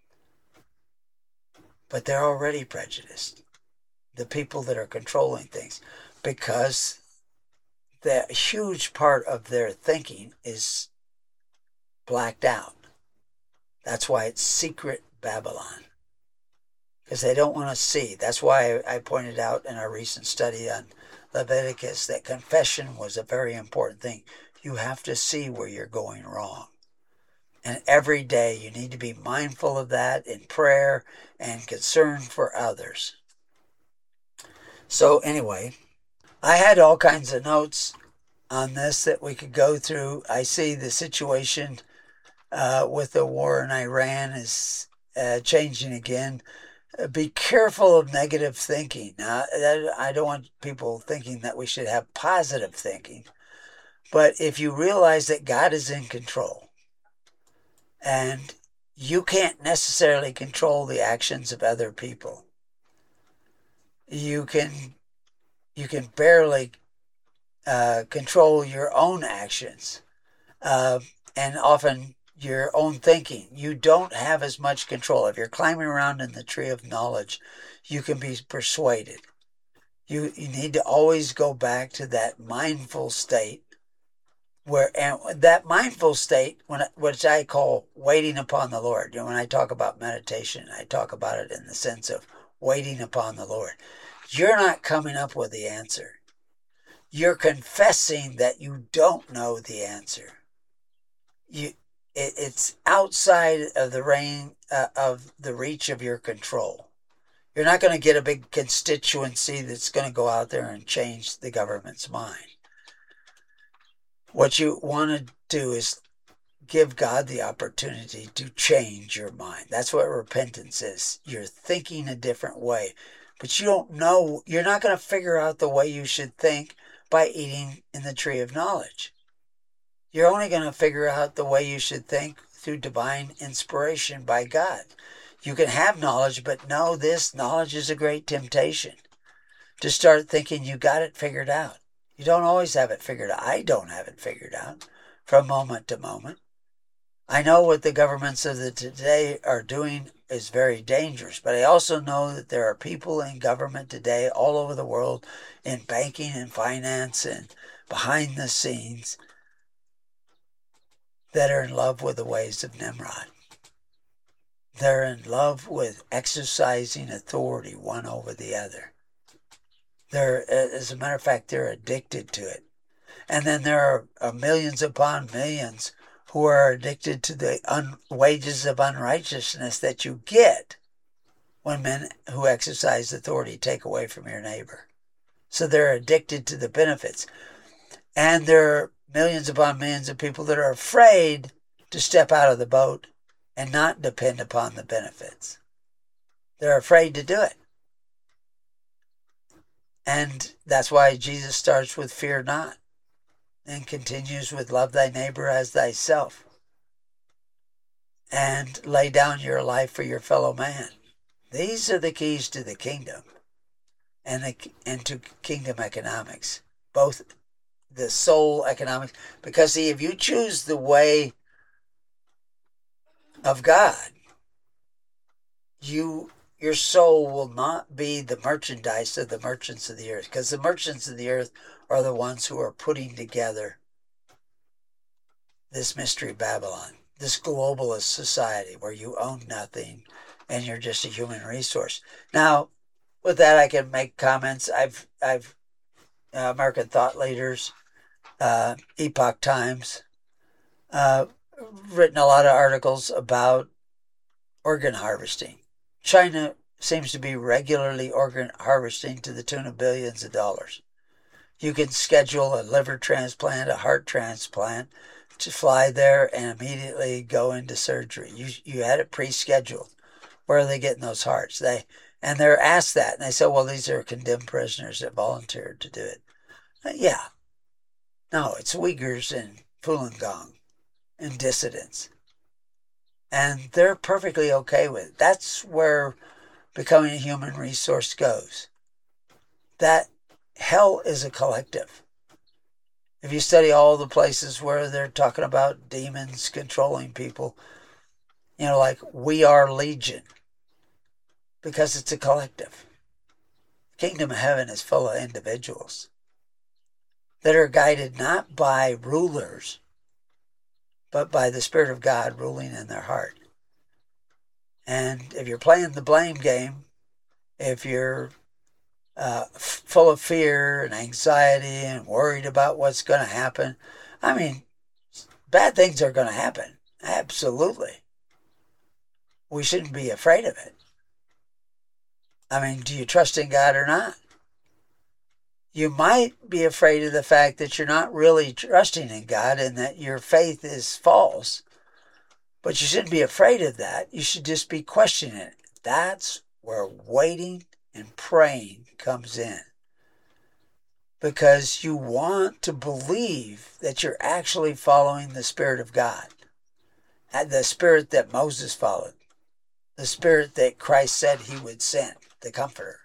But they're already prejudiced. The people that are controlling things. Because the huge part of their thinking is blacked out. That's why it's secret Babylon. Because they don't want to see. That's why I pointed out in our recent study on Leviticus that confession was a very important thing. You have to see where you're going wrong. And every day you need to be mindful of that in prayer and concern for others. So anyway, I had all kinds of notes on this that we could go through. I see the situation uh, with the war in Iran is uh, changing again. Be careful of negative thinking. Now, I don't want people thinking that we should have positive thinking. But if you realize that God is in control and you can't necessarily control the actions of other people, you can you can barely uh, control your own actions uh, and often your own thinking. You don't have as much control. If you're climbing around in the tree of knowledge, you can be persuaded. You you need to always go back to that mindful state, where and that mindful state, when which I call waiting upon the Lord. You know, when I talk about meditation, I talk about it in the sense of waiting upon the Lord. You're not coming up with the answer. You're confessing that you don't know the answer. You. It, it's outside of the reign uh, of the reach of your control. You're not going to get a big constituency that's going to go out there and change the government's mind. What you want to do is give God the opportunity to change your mind. That's what repentance is. You're thinking a different way, but you don't know. You're not going to figure out the way you should think by eating in the tree of knowledge. You're only going to figure out the way you should think through divine inspiration by God. You can have knowledge, but know this, knowledge is a great temptation to start thinking you got it figured out. You don't always have it figured out. I don't have it figured out from moment to moment. I know what the governments of the today are doing is very dangerous, but I also know that there are people in government today all over the world, in banking and finance and behind the scenes, that are in love with the ways of Nimrod. They're in love with exercising authority one over the other. They're, as a matter of fact, they're addicted to it. And then there are millions upon millions who are addicted to the un- wages of unrighteousness that you get when men who exercise authority take away from your neighbor. So they're addicted to the benefits. And there are millions upon millions of people that are afraid to step out of the boat and not depend upon the benefits. They're afraid to do it. And that's why Jesus starts with fear not and continues with love thy neighbor as thyself and lay down your life for your fellow man. These are the keys to the kingdom and, the, and to kingdom economics, both the soul economics. Because see, if you choose the way of God, you your soul will not be the merchandise of the merchants of the earth, because the merchants of the earth are the ones who are putting together this mystery Babylon, this globalist society where you own nothing and you're just a human resource. Now, with that, I can make comments. I've I've uh, American thought leaders, uh, Epoch Times, uh, written a lot of articles about organ harvesting. China seems to be regularly organ harvesting to the tune of billions of dollars. You can schedule a liver transplant, a heart transplant, to fly there and immediately go into surgery. You you had it pre-scheduled. Where are they getting those hearts? They and they're asked that, and they say, well, these are condemned prisoners that volunteered to do it. Yeah. No, it's Uyghurs and Falun Gong and dissidents. And they're perfectly okay with it. That's where becoming a human resource goes. That hell is a collective. If you study all the places where they're talking about demons controlling people, you know, like we are legion, because it's a collective. The kingdom of heaven is full of individuals that are guided not by rulers, but by the Spirit of God ruling in their heart. And if you're playing the blame game, if you're uh, f- full of fear and anxiety and worried about what's going to happen, I mean, bad things are going to happen. Absolutely. We shouldn't be afraid of it. I mean, do you trust in God or not? You might be afraid of the fact that you're not really trusting in God and that your faith is false. But you shouldn't be afraid of that. You should just be questioning it. That's where waiting and praying comes in. Because you want to believe that you're actually following the Spirit of God. And the Spirit that Moses followed. The Spirit that Christ said he would send, the Comforter.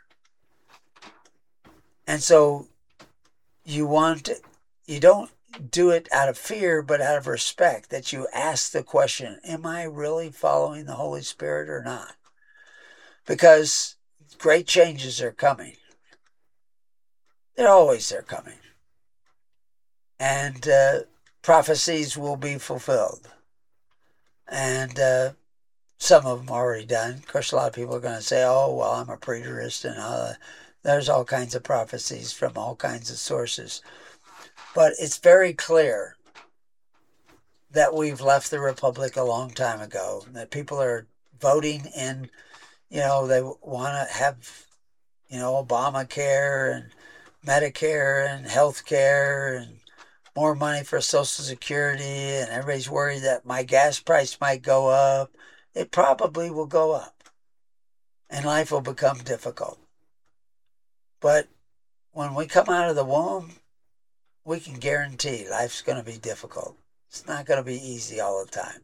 And so you want, you don't do it out of fear, but out of respect, that you ask the question, am I really following the Holy Spirit or not? Because great changes are coming. They're always they're coming. And uh, prophecies will be fulfilled. And uh, some of them are already done. Of course, a lot of people are going to say, oh, well, I'm a preterist, and uh, there's all kinds of prophecies from all kinds of sources. But it's very clear that we've left the Republic a long time ago, that people are voting in, you know, they want to have, you know, Obamacare and Medicare and health care and more money for Social Security, and everybody's worried that my gas price might go up. It probably will go up, and life will become difficult. But when we come out of the womb, we can guarantee life's going to be difficult. It's not going to be easy all the time.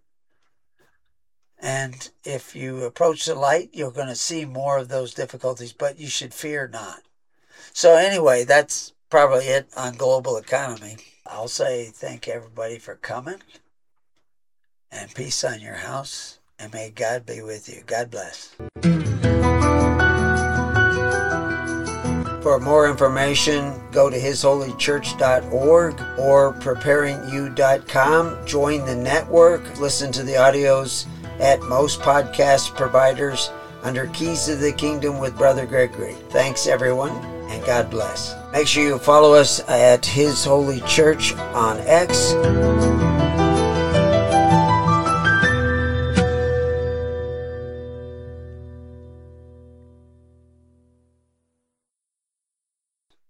And if you approach the light, you're going to see more of those difficulties, but you should fear not. So anyway, that's probably it on global economy. I'll say thank everybody for coming, and peace on your house, and may God be with you. God bless. For more information, go to his holy church dot org or preparing you dot com. Join the network. Listen to the audios at most podcast providers under Keys of the Kingdom with Brother Gregory. Thanks, everyone, and God bless. Make sure you follow us at His Holy Church on X.